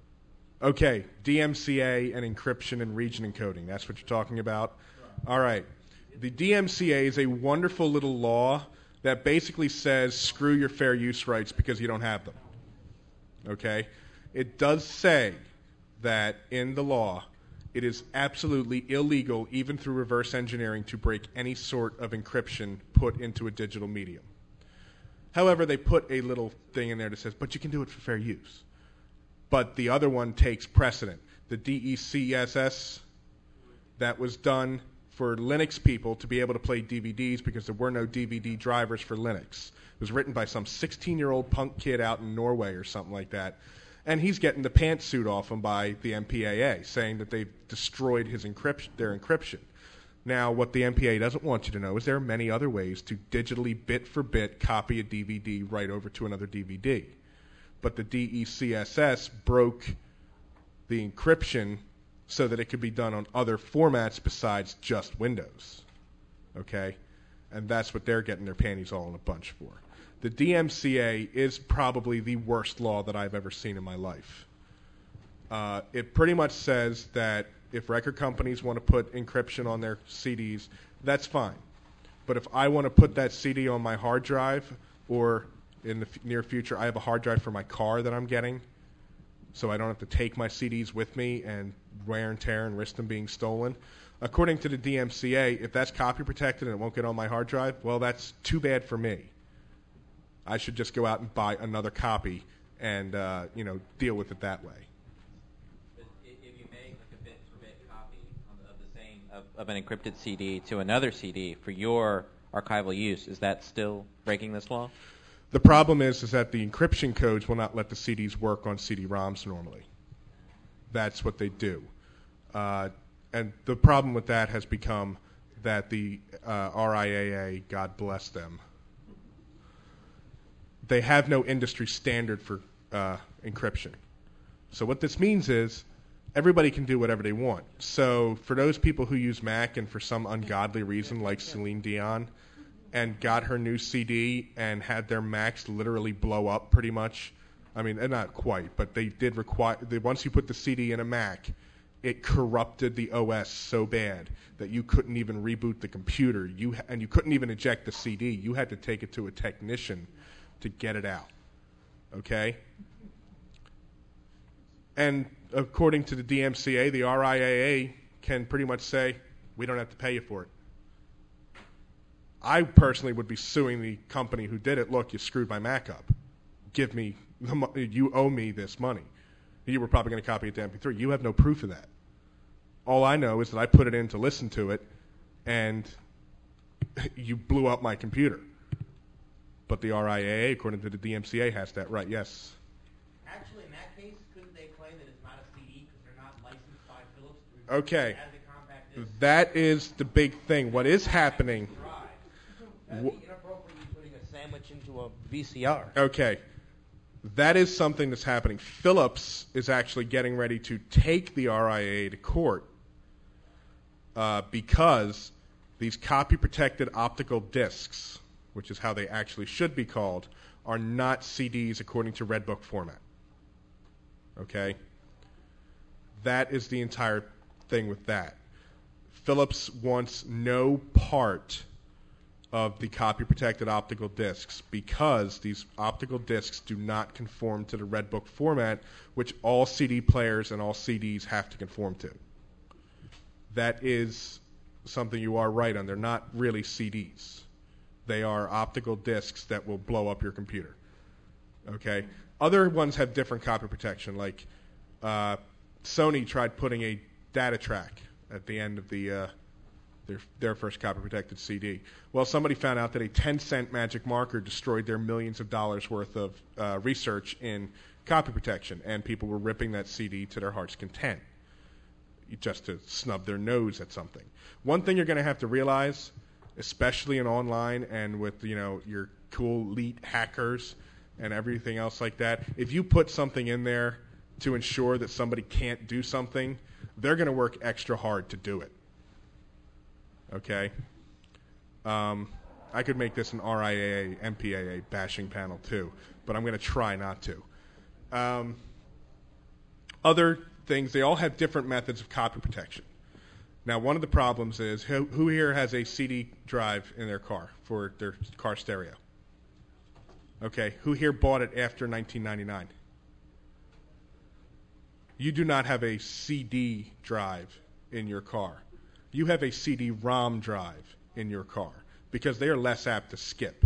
Okay, D M C A and encryption and region encoding. That's what you're talking about? All right. The D M C A is a wonderful little law that basically says screw your fair use rights because you don't have them. Okay? It does say that in the law it is absolutely illegal, even through reverse engineering, to break any sort of encryption put into a digital medium. However, they put a little thing in there that says, but you can do it for fair use. But the other one takes precedent. The D E C S S that was done for Linux people to be able to play D V Ds because there were no D V D drivers for Linux. It was written by some sixteen-year-old punk kid out in Norway or something like that. And he's getting the pantsuit off him by the M P A A, saying that they've destroyed his encryption, their encryption. Now, what the M P A A doesn't want you to know is there are many other ways to digitally, bit for bit, copy a D V D right over to another D V D. But the D E C S S broke the encryption so that it could be done on other formats besides just Windows. Okay? And that's what they're getting their panties all in a bunch for. The D M C A is probably the worst law that I've ever seen in my life. Uh, it pretty much says that if record companies want to put encryption on their C Ds, that's fine. But if I want to put that C D on my hard drive, or in the f- near future I have a hard drive for my car that I'm getting, so I don't have to take my C Ds with me and wear and tear and risk them being stolen. According to the D M C A, if that's copy protected and it won't get on my hard drive, well, that's too bad for me. I should just go out and buy another copy and, uh, you know, deal with it that way. But if you make like a bit-for-bit copy of the same of, of an encrypted C D to another C D for your archival use, is that still breaking this law? The problem is, is that the encryption codes will not let the C Ds work on C D ROMs normally. That's what they do. Uh, and the problem with that has become that the uh, R I A A, God bless them, they have no industry standard for uh, encryption. So what this means is everybody can do whatever they want. So for those people who use Mac and for some ungodly reason, like Celine Dion, and got her new C D and had their Macs literally blow up pretty much. I mean, not quite, but they did require, they, once you put the C D in a Mac, it corrupted the O S so bad that you couldn't even reboot the computer. You and you couldn't even eject the C D. You had to take it to a technician to get it out. Okay? And according to the D M C A, the R I A A can pretty much say, we don't have to pay you for it. I personally would be suing the company who did it. Look, you screwed my Mac up. Give me, the mo- you owe me this money. You were probably going to copy it to M P three. You have no proof of that. All I know is that I put it in to listen to it, and you blew up my computer. But the R I A A, according to the D M C A, has that right, yes. Actually, in that case, couldn't they claim that it's not a C D because they're not licensed by Philips? Okay. That is the big thing. What is happening? That'd be inappropriately putting a sandwich into a V C R. Okay. That is something that's happening. Philips is actually getting ready to take the R I A A to court uh, because these copy-protected optical discs, which is how they actually should be called, are not C Ds according to Red Book format. Okay? That is the entire thing with that. Philips wants no part of the copy-protected optical discs because these optical discs do not conform to the Red Book format, which all C D players and all C Ds have to conform to. That is something you are right on. They're not really C Ds. They are optical discs that will blow up your computer. Okay? Other ones have different copy protection, like uh, Sony tried putting a data track at the end of the uh, their their first copy protected C D. Well, somebody found out that a ten cent magic marker destroyed their millions of dollars worth of uh, research in copy protection, and people were ripping that C D to their heart's content just to snub their nose at something. One thing you're going to have to realize, especially in online and with, you know, your cool elite hackers and everything else like that, if you put something in there to ensure that somebody can't do something, they're going to work extra hard to do it. Okay? Um, I could make this an R I A A, M P A A bashing panel too, but I'm going to try not to. Um, other things, they all have different methods of copy protection. Now, one of the problems is, who, who here has a C D drive in their car for their car stereo? Okay, who here bought it after nineteen ninety-nine? You do not have a C D drive in your car. You have a C D ROM drive in your car because they are less apt to skip.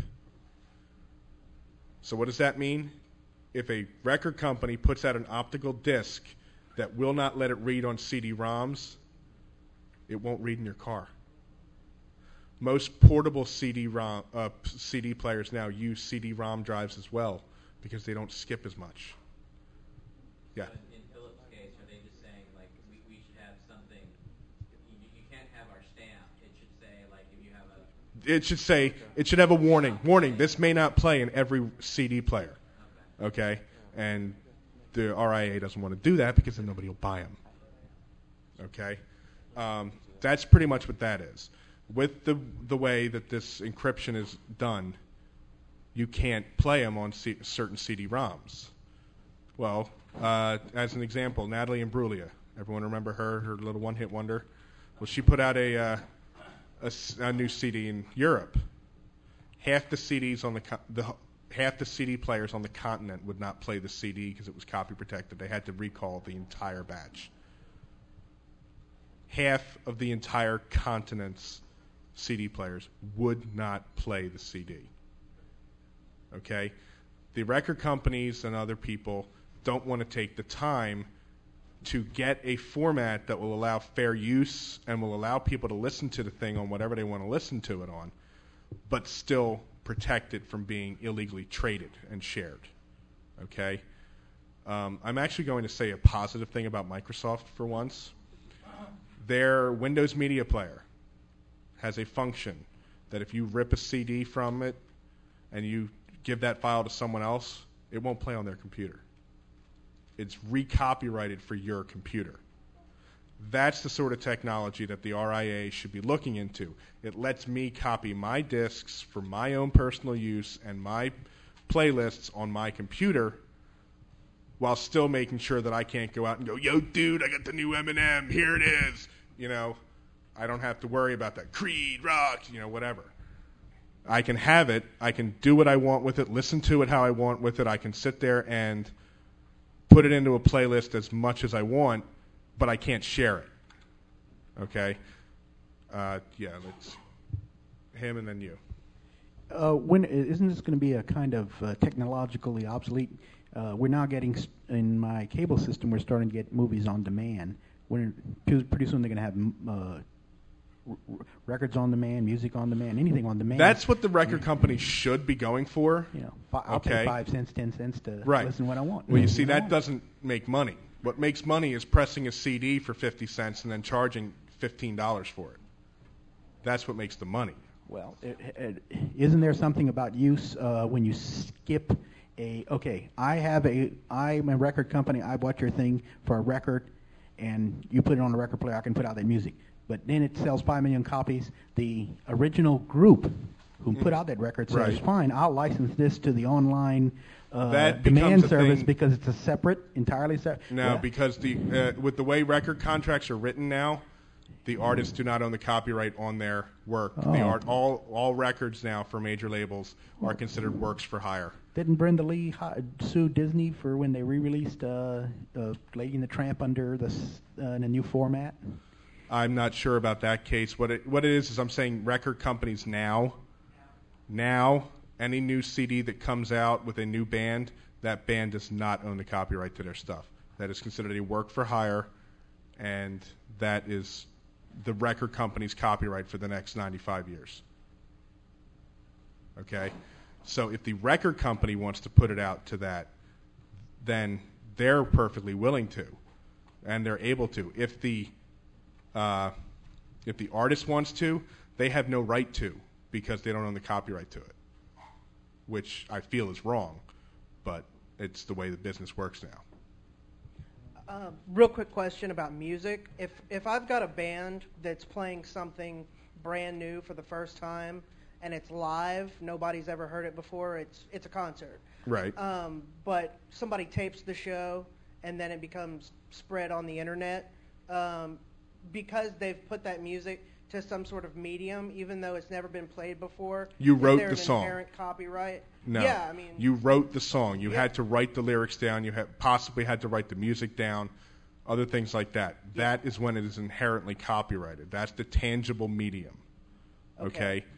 So what does that mean? If a record company puts out an optical disc that will not let it read on C D ROMs, it won't read in your car. Most portable C D ROM, uh, C D players now use C D ROM drives as well because they don't skip as much. Yeah. In Philips' case, are they just saying, like, we, we should have something, you, you can't have our stamp. It should say, like, if you have a... It should say, it should have a warning. Warning, this may not play in every C D player. Okay? And the R I A A doesn't want to do that because then nobody will buy them. Okay? Um, that's pretty much what that is. With the the way that this encryption is done, you can't play them on C- certain C D ROMs. Well, uh, as an example, Natalie Imbruglia. Everyone remember her, her little one-hit wonder? Well, she put out a, uh, a, a new C D in Europe. Half the C Ds on the, co- the half the C D players on the continent would not play the C D because it was copy protected. They had to recall the entire batch. Half of the entire continent's C D players would not play the C D. Okay? The record companies and other people don't want to take the time to get a format that will allow fair use and will allow people to listen to the thing on whatever they want to listen to it on, but still protect it from being illegally traded and shared. Okay? Um, I'm actually going to say a positive thing about Microsoft for once. Their Windows Media Player has a function that if you rip a C D from it and you give that file to someone else, it won't play on their computer. It's recopyrighted for your computer. That's the sort of technology that the R I A should be looking into. It lets me copy my discs for my own personal use and my playlists on my computer while still making sure that I can't go out and go, yo, dude, I got the new Eminem, here it is. You know, I don't have to worry about that. Creed, rock, you know, whatever. I can have it. I can do what I want with it, listen to it how I want with it. I can sit there and put it into a playlist as much as I want, but I can't share it. Okay? Uh, yeah, let's him and then you. Uh, when isn't this going to be a kind of uh, technologically obsolete? Uh, we're now getting s- in my cable system. We're starting to get movies on demand. When pretty soon they're going to have uh, r- records on demand, music on demand, anything on demand. That's what the record companies should be going for. You know, fi- I'll okay? pay five cents, ten cents to right. listen when I want. Well, you see, When I that want. doesn't make money. What makes money is pressing a C D for fifty cents and then charging fifteen dollars for it. That's what makes the money. Well, it, it, isn't there something about use uh, when you skip a? Okay, I have a. I'm a record company. I bought your thing for a record, and you put it on the record player. I can put out that music, but then it sells five million copies. The original group who Mm. put out that record says, Right. "Fine, I'll license this to the online uh, That becomes demand a service thing- because it's a separate, entirely separate." No, because the uh, with the way record contracts are written now, the artists do not own the copyright on their work. The Oh. art, all all records now for major labels are considered works for hire. Didn't Brenda Lee hi- sue Disney for when they re-released uh, uh, Lady and the Tramp under the s- uh, in a new format? I'm not sure about that case. What it what it is is I'm saying record companies now, now any new C D that comes out with a new band, that band does not own the copyright to their stuff. That is considered a work for hire, and that is the record company's copyright for the next ninety-five years. Okay? So if the record company wants to put it out to that, then they're perfectly willing to, and they're able to. If the uh, if the artist wants to, they have no right to because they don't own the copyright to it, which I feel is wrong, but it's the way the business works now. Uh, real quick question about music. If if I've got a band that's playing something brand new for the first time and it's live, nobody's ever heard it before, it's it's a concert. Right. Um, but somebody tapes the show and then it becomes spread on the internet. Um, because they've put that music to some sort of medium, even though it's never been played before. You is wrote there the an song. Inherent copyright. No. Yeah, I mean. You wrote the song. You Yeah. had to write the lyrics down. You had possibly had to write the music down, other things like that. That is when it is inherently copyrighted. That's the tangible medium. Okay? Okay.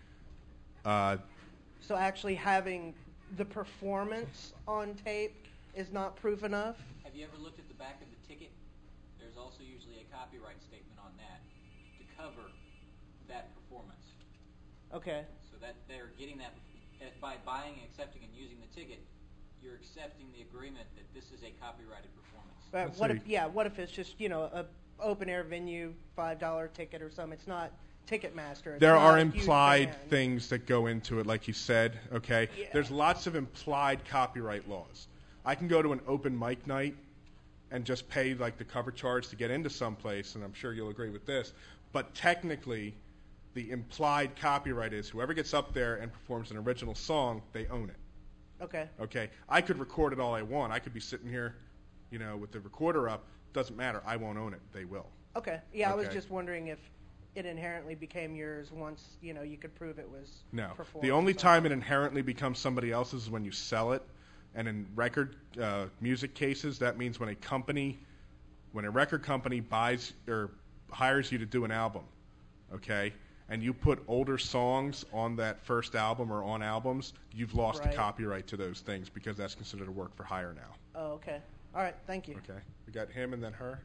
Uh, So actually having the performance on tape is not proof enough. Have you ever looked at the back of the ticket? There's also usually a copyright statement on that to cover that performance. Okay. So that they're getting that uh, by buying, accepting, and using the ticket, you're accepting the agreement that this is a copyrighted performance. But Let's what see. if, yeah, what if it's just, you know, a open air venue, five dollar ticket or something? It's not Ticketmaster. It's There not are a huge implied band. things that go into it, like you said, okay? Yeah. There's lots of implied copyright laws. I can go to an open mic night and just pay like the cover charge to get into someplace, and I'm sure you'll agree with this, but technically the implied copyright is whoever gets up there and performs an original song, they own it. Okay. Okay? I could record it all I want. I could be sitting here, you know, with the recorder up. Doesn't matter. I won't own it. They will. Okay. Yeah, I was Okay. just wondering if it inherently became yours once, you know, you could prove it was No. performed. The only or time it inherently becomes somebody else's is when you sell it. And in record uh, music cases, that means when a company, when a record company buys or hires you to do an album, okay, and you put older songs on that first album or on albums, you've lost Right. the copyright to those things because that's considered a work for hire now. Oh, okay. All right. Thank you. Okay. We got him and then her.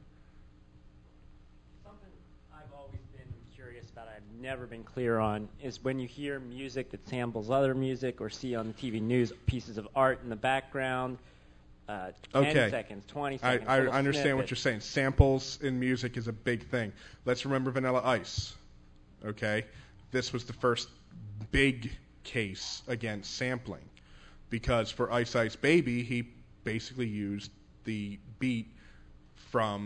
Something I've always been curious about, I've never been clear on, is when you hear music that samples other music or see on the T V news pieces of art in the background, uh, ten Okay. seconds, twenty I, seconds. I little understand what snippet. you're saying. Samples in music is a big thing. Let's remember Vanilla Ice. Okay? This was the first big case against sampling because for Ice Ice Baby, he basically used the beat from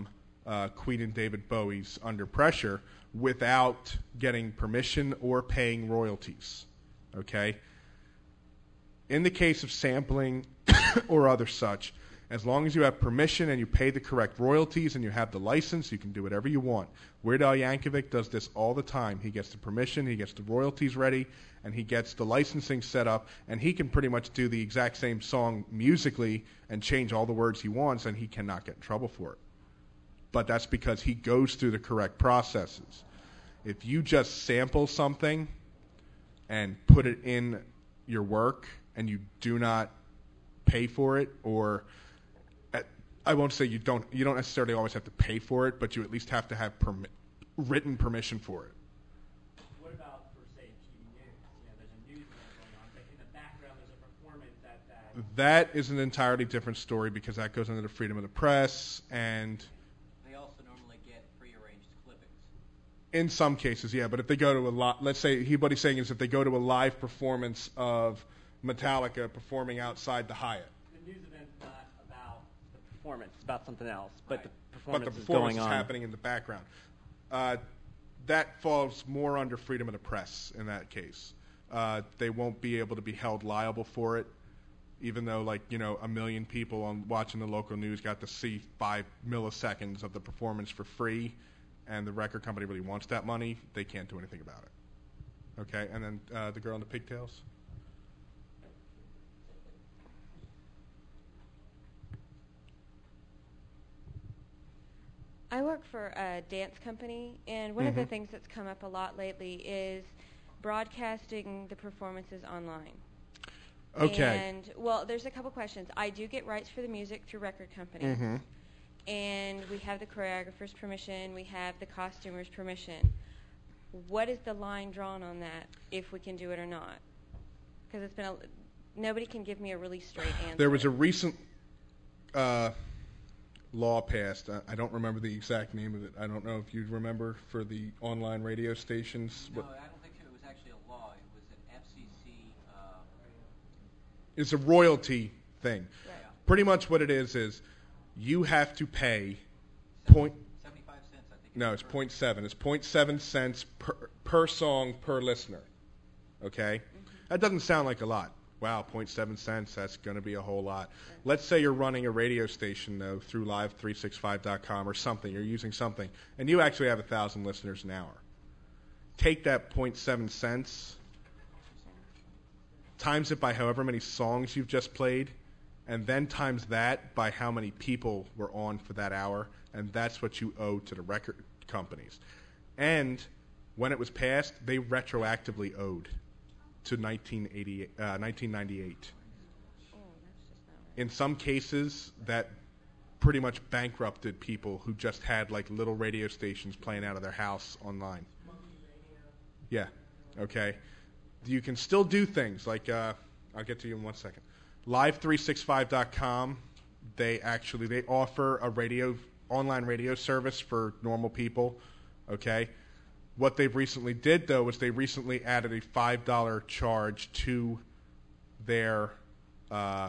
uh, Queen and David Bowie's Under Pressure without getting permission or paying royalties. Okay? In the case of sampling or other such, as long as you have permission and you pay the correct royalties and you have the license, you can do whatever you want. Weird Al Yankovic does this all the time. He gets the permission, he gets the royalties ready, and he gets the licensing set up, and he can pretty much do the exact same song musically and change all the words he wants, and he cannot get in trouble for it. But that's because he goes through the correct processes. If you just sample something and put it in your work and you do not pay for it, or I won't say you don't you don't necessarily always have to pay for it, but you at least have to have permi- written permission for it. What about for, say, T V news? You know, there's a news event going on, but in the background there's a performance at that. That is an entirely different story because that goes under the freedom of the press, and They also normally get prearranged clippings. in some cases, yeah. But if they go to a lot, let's say he, what he's saying is if they go to a live performance of Metallica performing outside the Hyatt. The news event's not about the performance; it's about something else. But the But performance, the is performance going is on. happening in the background. Uh, that falls more under freedom of the press in that case. Uh, they won't be able to be held liable for it, even though, like, you know, a million people on watching the local news got to see five milliseconds of the performance for free, and the record company really wants that money. They can't do anything about it. Okay, and then uh, the girl in the pigtails. I work for a dance company, and one of the Mhm. things that's come up a lot lately is broadcasting the performances online. Okay. And, well, there's a couple questions. I do get rights for the music through record companies. Mhm. And we have the choreographer's permission. We have the costumer's permission. What is the line drawn on that, if we can do it or not? Because it's been a, nobody can give me a really straight answer. There was a recent uh, law passed. Uh, I don't remember the exact name of it. I don't know if you remember for the online radio stations. No, What- I don't think it was actually a law. It was an F C C. Uh, It's a royalty thing. Right. Pretty much what it is is you have to pay point. seventy-five cents, I think. No, it's point seven. It's point seven cents per per song per listener. Okay, that doesn't sound like a lot. Wow, point seven cents. That's going to be a whole lot. Let's say you're running a radio station though through live three sixty-five dot com or something. You're using something, and you actually have a thousand listeners an hour. Take that point seven cents, times it by however many songs you've just played, and then times that by how many people were on for that hour, and that's what you owe to the record companies. And when it was passed, they retroactively owed to nineteen eighty, uh, nineteen ninety-eight. In some cases, that pretty much bankrupted people who just had like little radio stations playing out of their house online. Yeah, okay. You can still do things like, uh, I'll get to you in one second. live three sixty-five dot com, they actually, they offer a radio, online radio service for normal people, okay? What they've recently did, though, is they recently added a five dollar charge to their uh,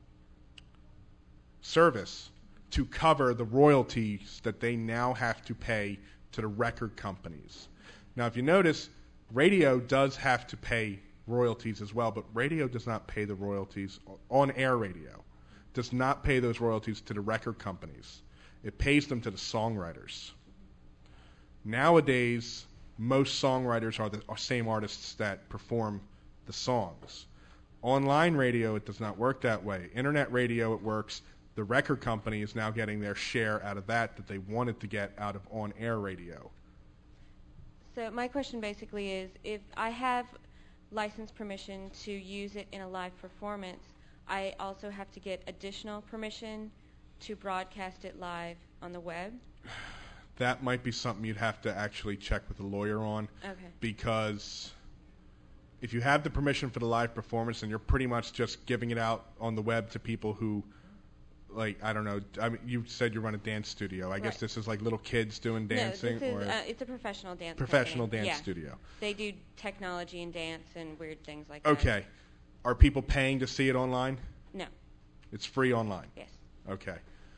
service to cover the royalties that they now have to pay to the record companies. Now, if you notice, radio does have to pay royalties as well, but radio does not pay the royalties. On-air radio does not pay those royalties to the record companies. It pays them to the songwriters. Nowadays, most songwriters are the are same artists that perform the songs. Online radio, it does not work that way. Internet radio, it works. The record company is now getting their share out of that that they wanted to get out of on-air radio. So my question basically is, if I have license permission to use it in a live performance, I also have to get additional permission to broadcast it live on the web? That might be something you'd have to actually check with a lawyer on. Okay. Because if you have the permission for the live performance and you're pretty much just giving it out on the web to people who, like, I don't know, I mean, you said you run a dance studio. I guess Right. this is like little kids doing dancing? No, this or is, uh, it's a professional dance Professional company. dance Yeah. studio. They do technology and dance and weird things like Okay. Are people paying to see it online? that. No. It's free online? Yes. Okay.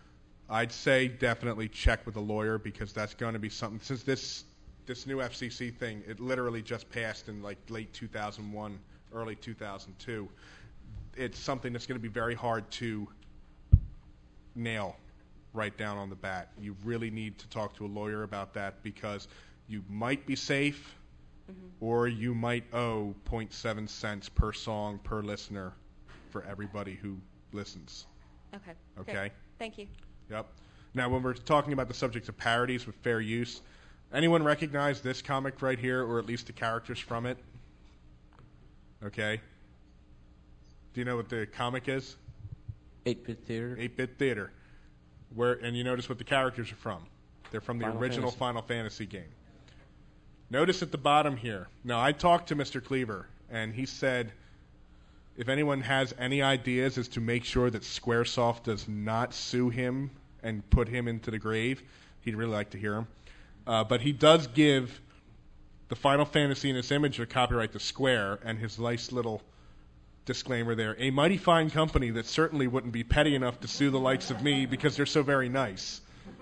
I'd say definitely check with a lawyer because that's going to be something. Since this this new F C C thing, it literally just passed in like late two thousand one, early two thousand two. It's something that's going to be very hard to nail right down on the bat. You really need to talk to a lawyer about that because you might be safe mm-hmm. or you might owe zero point seven cents per song per listener for everybody who listens. Okay. Okay? Great. Thank you. Yep. Now, when we're talking about the subject of parodies with fair use, anyone recognize this comic right here, or at least the characters from it? Okay. Do you know what the comic is? eight-bit Theater. eight-bit Theater. Where, and you notice what the characters are from. They're from the Final original Fantasy. Final Fantasy game. Notice at the bottom here. Now, I talked to Mister Cleaver, and he said if anyone has any ideas as to make sure that Squaresoft does not sue him and put him into the grave, he'd really like to hear him. Uh, but he does give the Final Fantasy in its image a copyright to Square, and his nice little disclaimer there, a mighty fine company that certainly wouldn't be petty enough to sue the likes of me because they're so very nice.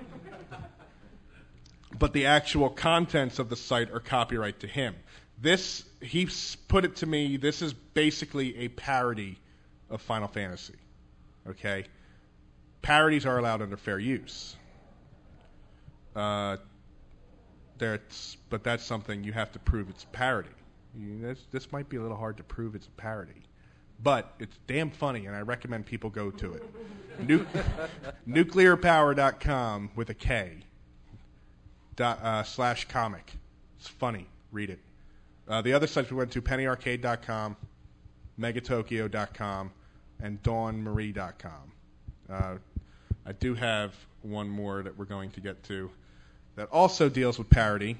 But the actual contents of the site are copyright to him. This, he put it to me, this is basically a parody of Final Fantasy. Okay? Parodies are allowed under fair use. Uh, that's, but that's something you have to prove it's a parody. You, this, this might be a little hard to prove it's a parody. But it's damn funny, and I recommend people go to it. Nu- nuclear power dot com with a K dot, uh, slash comic. It's funny. Read it. Uh, the other sites we went to, penny arcade dot com, megatokyo dot com, and dawn marie dot com. Uh, I do have one more that we're going to get to that also deals with parody.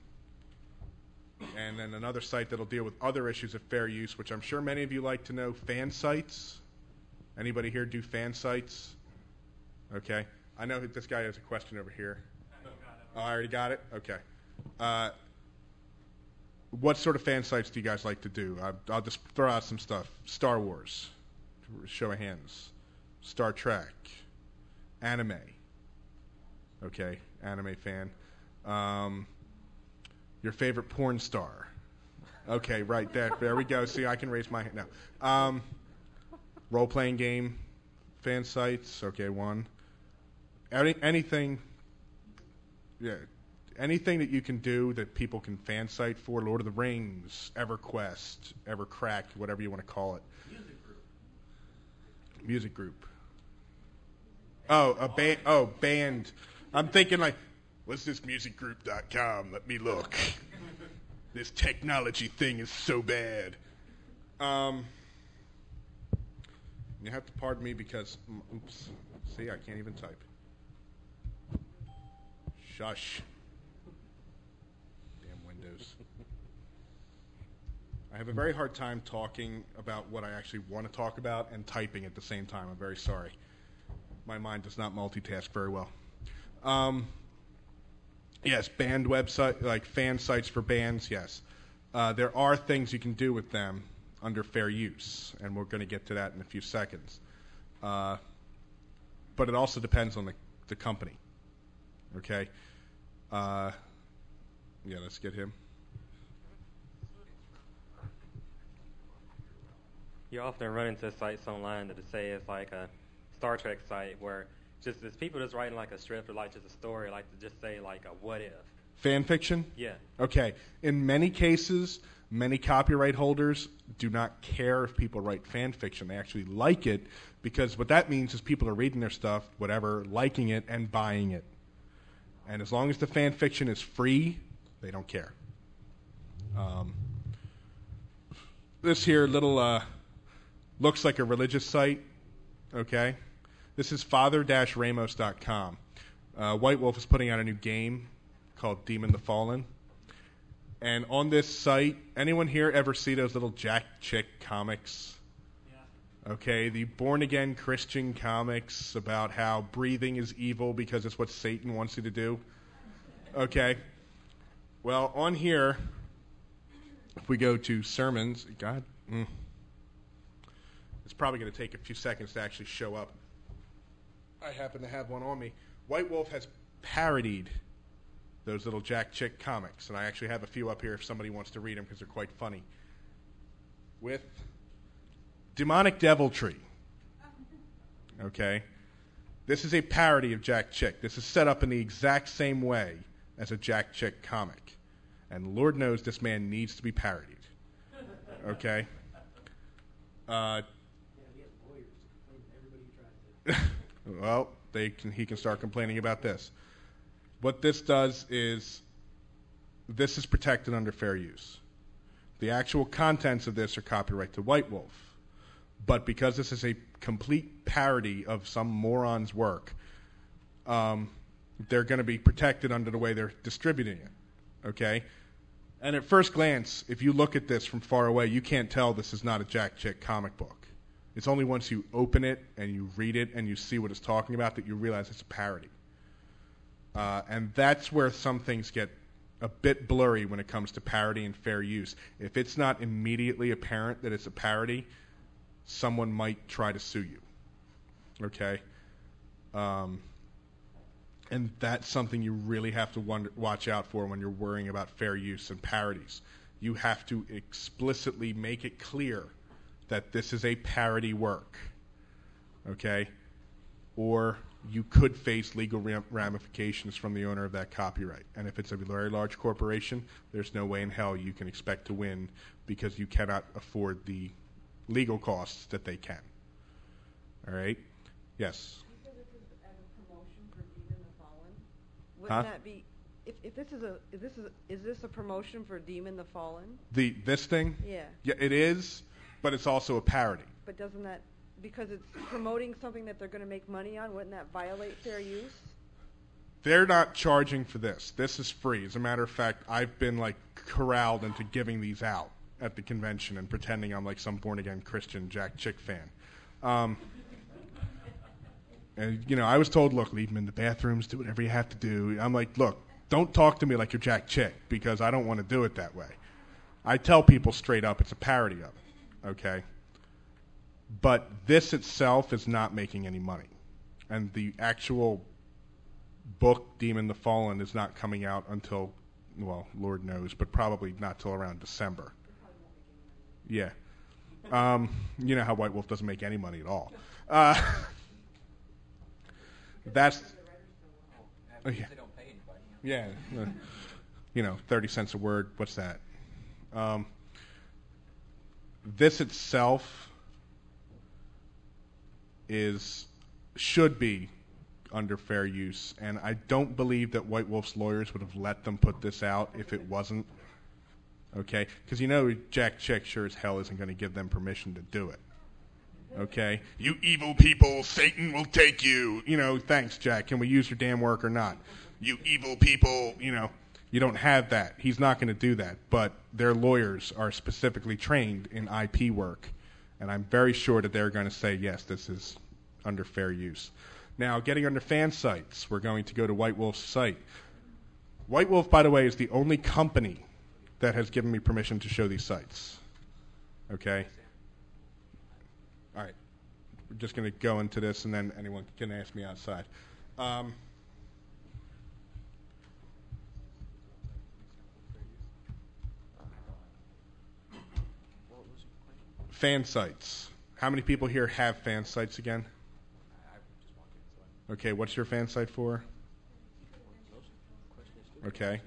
And then another site that'll deal with other issues of fair use, which I'm sure many of you like to know, fan sites. Anybody here do fan sites? Okay. I know that this guy has a question over here. Oh, I already got it? Okay. Uh, what sort of fan sites do you guys like to do? I, I'll just throw out some stuff. Star Wars. Show of hands. Star Trek. Anime. Okay. Anime fan. Um... Your favorite porn star. Okay, right there. There we go. See, I can raise my hand now. Um, role-playing game, fan sites. Okay, one. Any, anything, yeah, anything that you can do that people can fan site for. Lord of the Rings, EverQuest, EverCrack, whatever you want to call it. Music group. Music group. Oh, a band. Oh, band. I'm thinking like. What's this music group dot com? Let me look. This technology thing is so bad. Um, you have to pardon me because, oops, see, I can't even type. Shush. Damn Windows. I have a very hard time talking about what I actually want to talk about and typing at the same time. I'm very sorry. My mind does not multitask very well. Um... Yes, band website, like fan sites for bands, yes. Uh, there are things you can do with them under fair use, and we're going to get to that in a few seconds. Uh, but it also depends on the, the company. Okay? Uh, yeah, let's get him. You often run into sites online that say it's like a Star Trek site where just there's people just writing like a script or like just a story, like to just say like a what if. Fan fiction? Yeah. Okay. In many cases, many copyright holders do not care if people write fan fiction. They actually like it because what that means is people are reading their stuff, whatever, liking it, and buying it. And as long as the fan fiction is free, they don't care. Um, this here little uh, looks like a religious site. Okay. This is father dash ramos dot com. Uh, White Wolf is putting out a new game called Demon the Fallen. And on this site, anyone here ever see those little Jack Chick comics? Yeah. Okay, the born-again Christian comics about how breathing is evil because it's what Satan wants you to do? Okay. Well, on here, if we go to sermons, God, mm, it's probably going to take a few seconds to actually show up. I happen to have one on me. White Wolf has parodied those little Jack Chick comics, and I actually have a few up here if somebody wants to read them because they're quite funny. With demonic deviltry. Okay? This is a parody of Jack Chick. This is set up in the exact same way as a Jack Chick comic. And Lord knows this man needs to be parodied. Okay? Uh, well, they can, he can start complaining about this. What this does is, this is protected under fair use. The actual contents of this are copyright to White Wolf. But because this is a complete parody of some moron's work, um, they're going to be protected under the way they're distributing it. Okay? And at first glance, if you look at this from far away, you can't tell this is not a Jack Chick comic book. It's only once you open it and you read it and you see what it's talking about that you realize it's a parody. Uh, and that's where some things get a bit blurry when it comes to parody and fair use. If it's not immediately apparent that it's a parody, someone might try to sue you. Okay? Um, and that's something you really have to wonder, watch out for when you're worrying about fair use and parodies. You have to explicitly make it clear that this is a parody work. Okay? Or you could face legal ram- ramifications from the owner of that copyright. And if it's a very large corporation, there's no way in hell you can expect to win because you cannot afford the legal costs that they can. All right? Yes? You said this is as a promotion for Demon the Fallen. Wouldn't Huh? that be, if, if this is a, if this is, is this a promotion for Demon the Fallen? The this thing? Yeah. Yeah, it is, but it's also a parody. But doesn't that, because it's promoting something that they're going to make money on, wouldn't that violate fair use? They're not charging for this. This is free. As a matter of fact, I've been like corralled into giving these out at the convention and pretending I'm like some born-again Christian Jack Chick fan. Um, and, you know, I was told, look, leave them in the bathrooms, do whatever you have to do. I'm like, look, don't talk to me like you're Jack Chick because I don't want to do it that way. I tell people straight up it's a parody of it, okay? But this itself is not making any money. And the actual book, Demon the Fallen, is not coming out until, well, Lord knows, but probably not till around December. Yeah. Um, you know how White Wolf doesn't make any money at all. Uh, that's... Oh, yeah. Yeah. Uh, you know, thirty cents a word. What's that? Um, this itself is should be under fair use, and I don't believe that White Wolf's lawyers would have let them put this out if it wasn't. Okay? Because you know Jack Chick sure as hell isn't going to give them permission to do it. Okay? You evil people, Satan will take you. You know, thanks, Jack. Can we use your damn work or not? You evil people, you know. You don't have that. He's not going to do that. But their lawyers are specifically trained in I P work, and I'm very sure that they're going to say, yes, this is under fair use. Now, getting under fan sites, we're going to go to White Wolf's site. White Wolf, by the way, is the only company that has given me permission to show these sites. Okay? All right. We're just going to go into this, and then anyone can ask me outside. Um, fan sites. How many people here have fan sites again? Okay, what's your fan site for? Okay.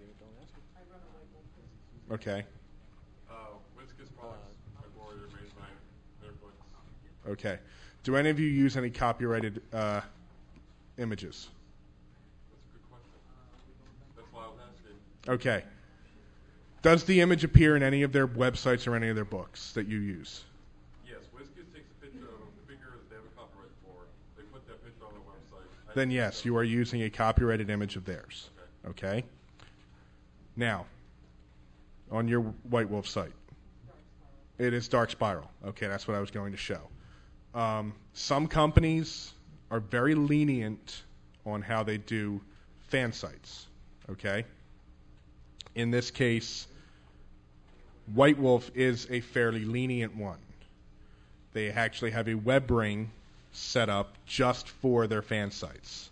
Okay. Uh, Whiskas products. I've already made my their books. Okay. Do any of you use any copyrighted uh, images? That's a good question. That's why I was asking. Okay. Does the image appear in any of their websites or any of their books that you use? Yes, Whiskas takes a picture of the figure that they have a copyright for. They put that picture on their website. Then yes, you are using a copyrighted image of theirs. Okay. Okay? Now, on your White Wolf site, it is Dark Spiral. Okay, that's what I was going to show. Um, some companies are very lenient on how they do fan sites. Okay? In this case, White Wolf is a fairly lenient one. They actually have a web ring set up just for their fan sites.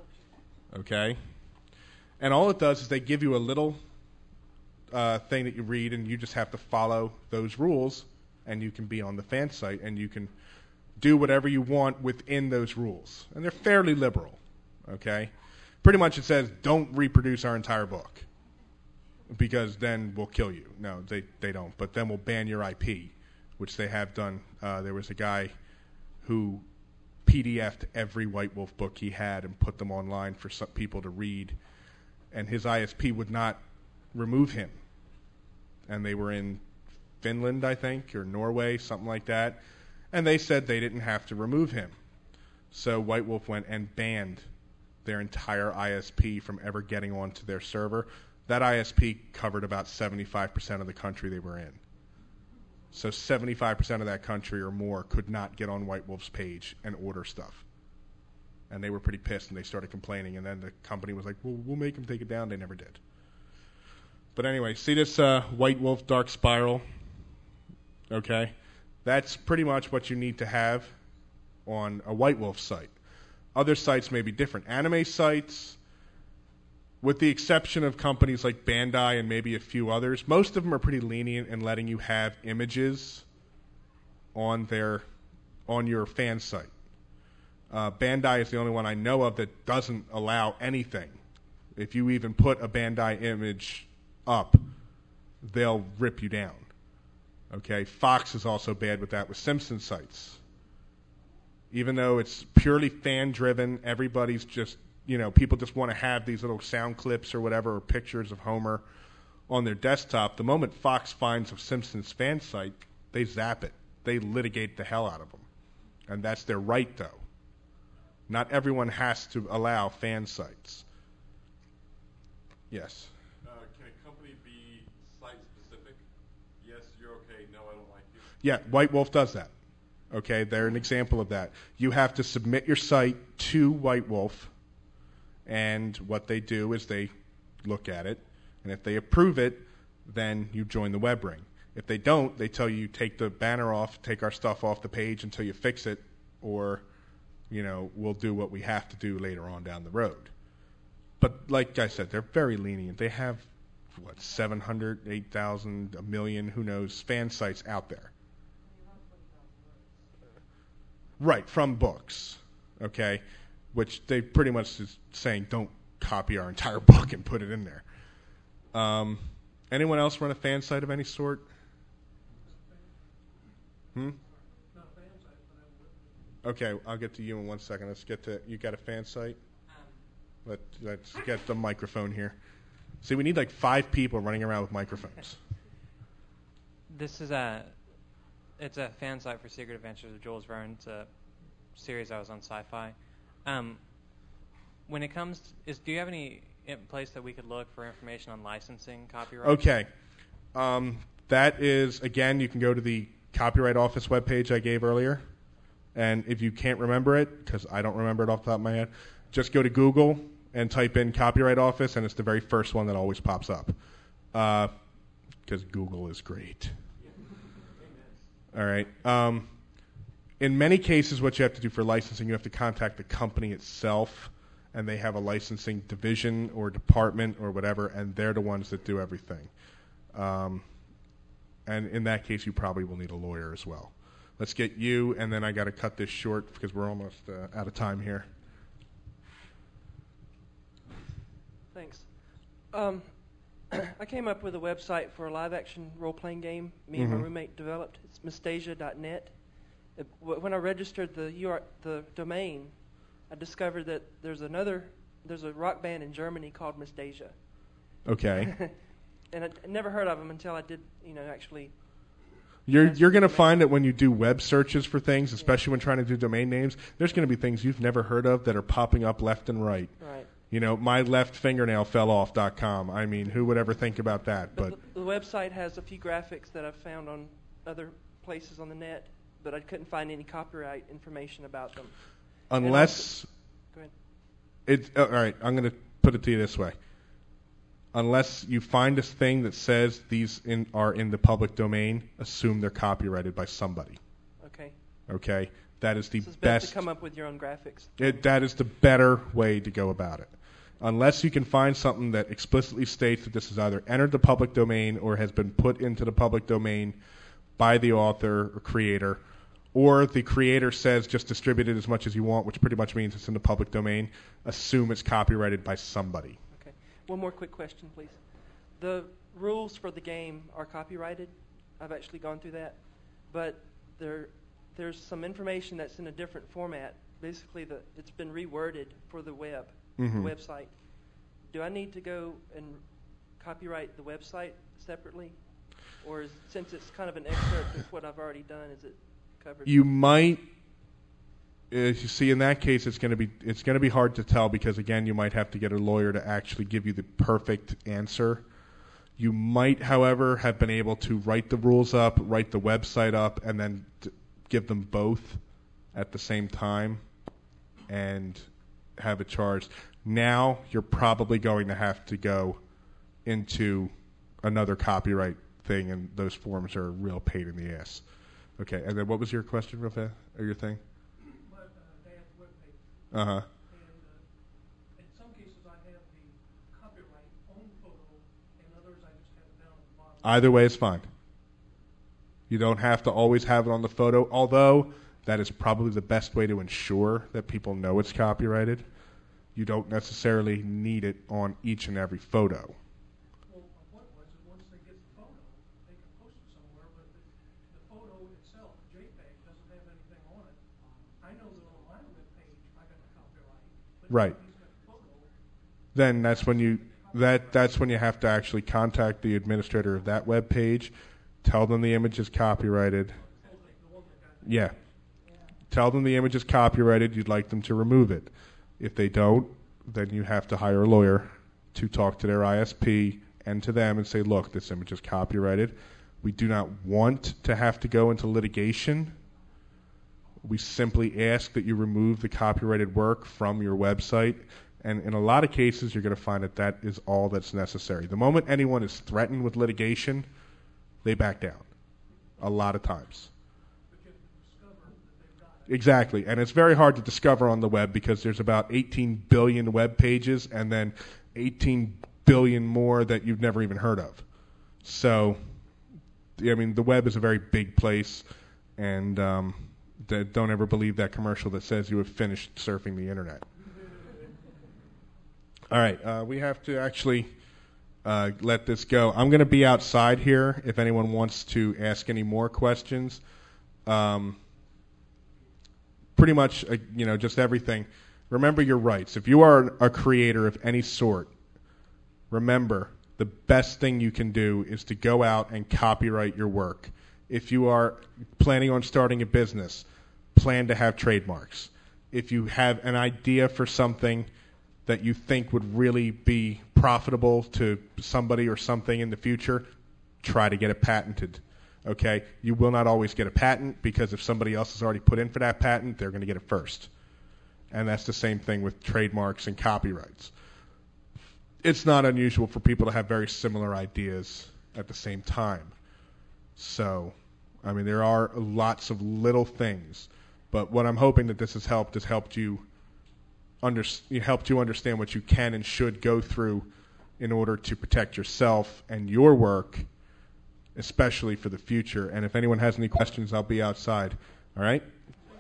Okay? And all it does is they give you a little uh, thing that you read, and you just have to follow those rules, and you can be on the fan site, and you can do whatever you want within those rules. And they're fairly liberal. Okay? Pretty much it says, don't reproduce our entire book, because then we'll kill you. No, they, they don't. But then we'll ban your I P, which they have done. Uh, there was a guy who P D F'd every White Wolf book he had and put them online for some people to read, and his I S P would not remove him. And they were in Finland, I think, or Norway, something like that, and they said they didn't have to remove him. So White Wolf went and banned their entire I S P from ever getting onto their server. That I S P covered about seventy-five percent of the country they were in. So seventy-five percent of that country or more could not get on White Wolf's page and order stuff. And they were pretty pissed, and they started complaining, and then the company was like, well, we'll make them take it down. They never did. But anyway, see this uh, White Wolf Dark Spiral? Okay? That's pretty much what you need to have on a White Wolf site. Other sites may be different. Anime sites, with the exception of companies like Bandai and maybe a few others, most of them are pretty lenient in letting you have images on their on your fan site. Uh, Bandai is the only one I know of that doesn't allow anything. If you even put a Bandai image up, they'll rip you down. Okay, Fox is also bad with that with Simpson sites. Even though it's purely fan-driven, everybody's just, you know, people just want to have these little sound clips or whatever, or pictures of Homer on their desktop. The moment Fox finds a Simpsons fan site, they zap it. They litigate the hell out of them. And that's their right, though. Not everyone has to allow fan sites. Yes? Uh, can a company be site-specific? Yes, you're okay. No, I don't like you. Yeah, White Wolf does that. Okay, they're an example of that. You have to submit your site to White Wolf, and what they do is they look at it, and if they approve it, then you join the web ring. If they don't, they tell you take the banner off, take our stuff off the page until you fix it, or, you know, we'll do what we have to do later on down the road. But like I said, they're very lenient. They have, what, seven hundred, eight thousand, a million, who knows, fan sites out there. Right, from books, okay, which they pretty much is saying don't copy our entire book and put it in there. Um, anyone else run a fan site of any sort? Hmm? Okay, I'll get to you in one second. Let's get to, you got a fan site? Let, let's get the microphone here. See, we need like five people running around with microphones. This is a, it's a fan site for Secret Adventures of Jules Verne. It's a series I was on Sci-Fi. Um, when it comes, to, is do you have any place that we could look for information on licensing copyright? Okay, um, that is, again, you can go to the Copyright Office webpage I gave earlier, and if you can't remember it, because I don't remember it off the top of my head, just go to Google and type in Copyright Office, and it's the very first one that always pops up, because uh, Google is great. All right. Um, in many cases, what you have to do for licensing, you have to contact the company itself, and they have a licensing division or department or whatever, and they're the ones that do everything. Um, and in that case, you probably will need a lawyer as well. Let's get you, and then I got to cut this short because we're almost uh, out of time here. Thanks. Um, I came up with a website for a live-action role-playing game me and Mhm. my roommate developed. It's Mistasia dot net. It, w- when I registered the U R, the domain, I discovered that there's another, there's a rock band in Germany called Mistasia. Okay. And I, I never heard of them until I did, you know, actually. You're you're going to find that when you do web searches for things, especially when trying to do domain names, there's going to be things you've never heard of that are popping up left and right. Right. You know, my left fingernail fell off dot com. I mean, who would ever think about that? But But the, the website has a few graphics that I've found on other places on the net, but I couldn't find any copyright information about them. And unless also- go ahead. it, uh, all right, I'm going to put it to you this way: unless you find a thing that says these in, are in the public domain, assume they're copyrighted by somebody. Okay. Okay, That is the So it's best best. to come up with your own graphics. It, that is the better way to go about it. Unless you can find something that explicitly states that this has either entered the public domain or has been put into the public domain by the author or creator, or the creator says just distribute it as much as you want, which pretty much means it's in the public domain, assume it's copyrighted by somebody. Okay. One more quick question, please. The rules for the game are copyrighted. I've actually gone through that. But there, there's some information that's in a different format. Basically, the, it's been reworded for the web, Mhm. the website. Do I need to go and copyright the website separately? Or is, since it's kind of an excerpt of what I've already done, is it covered? You might, as you see, in that case, it's going to be it's going to be hard to tell because again, you might have to get a lawyer to actually give you the perfect answer. You might, however, have been able to write the rules up, write the website up, and then t- give them both at the same time and have it charged. Now you're probably going to have to go into another copyright thing, and those forms are a real pain in the ass. Okay, and then what was your question, real fast, or your thing? Uh huh. In some cases, I have the copyright on the photo, and others I just have it down at the bottom. Either way is fine. You don't have to always have it on the photo, although that is probably the best way to ensure that people know it's copyrighted. You don't necessarily need it on each and every photo. Well, my point was that once they get the photo, they can post it somewhere, but the, the photo itself, JPEG, doesn't have anything on it. I know that on my web page, I got the copyright. But Right. if he's got the photo, Then that's when you that that's when you have to actually contact the administrator of that web page, tell them the image is copyrighted. Yeah. Tell them the image is copyrighted, you'd like them to remove it. If they don't, then you have to hire a lawyer to talk to their I S P and to them and say, look, this image is copyrighted. We do not want to have to go into litigation. We simply ask that you remove the copyrighted work from your website. And in a lot of cases, you're going to find that that is all that's necessary. The moment anyone is threatened with litigation, they back down. A lot of times. Exactly, and it's very hard to discover on the web because there's about eighteen billion web pages and then eighteen billion more that you've never even heard of. So, I mean, the web is a very big place, and um, th- don't ever believe that commercial that says you have finished surfing the internet. All right, uh, we have to actually uh, let this go. I'm going to be outside here if anyone wants to ask any more questions. Um, pretty much, uh, you know, just everything. Remember your rights. If you are a creator of any sort, remember the best thing you can do is to go out and copyright your work. If you are planning on starting a business, plan to have trademarks. If you have an idea for something that you think would really be profitable to somebody or something in the future, try to get it patented. Okay? You will not always get a patent because if somebody else has already put in for that patent, they're going to get it first. And that's the same thing with trademarks and copyrights. It's not unusual for people to have very similar ideas at the same time. So, I mean, there are lots of little things. But what I'm hoping that this has helped has helped you under, helped you understand what you can and should go through in order to protect yourself and your work, especially for the future. And if anyone has any questions, I'll be outside. All right?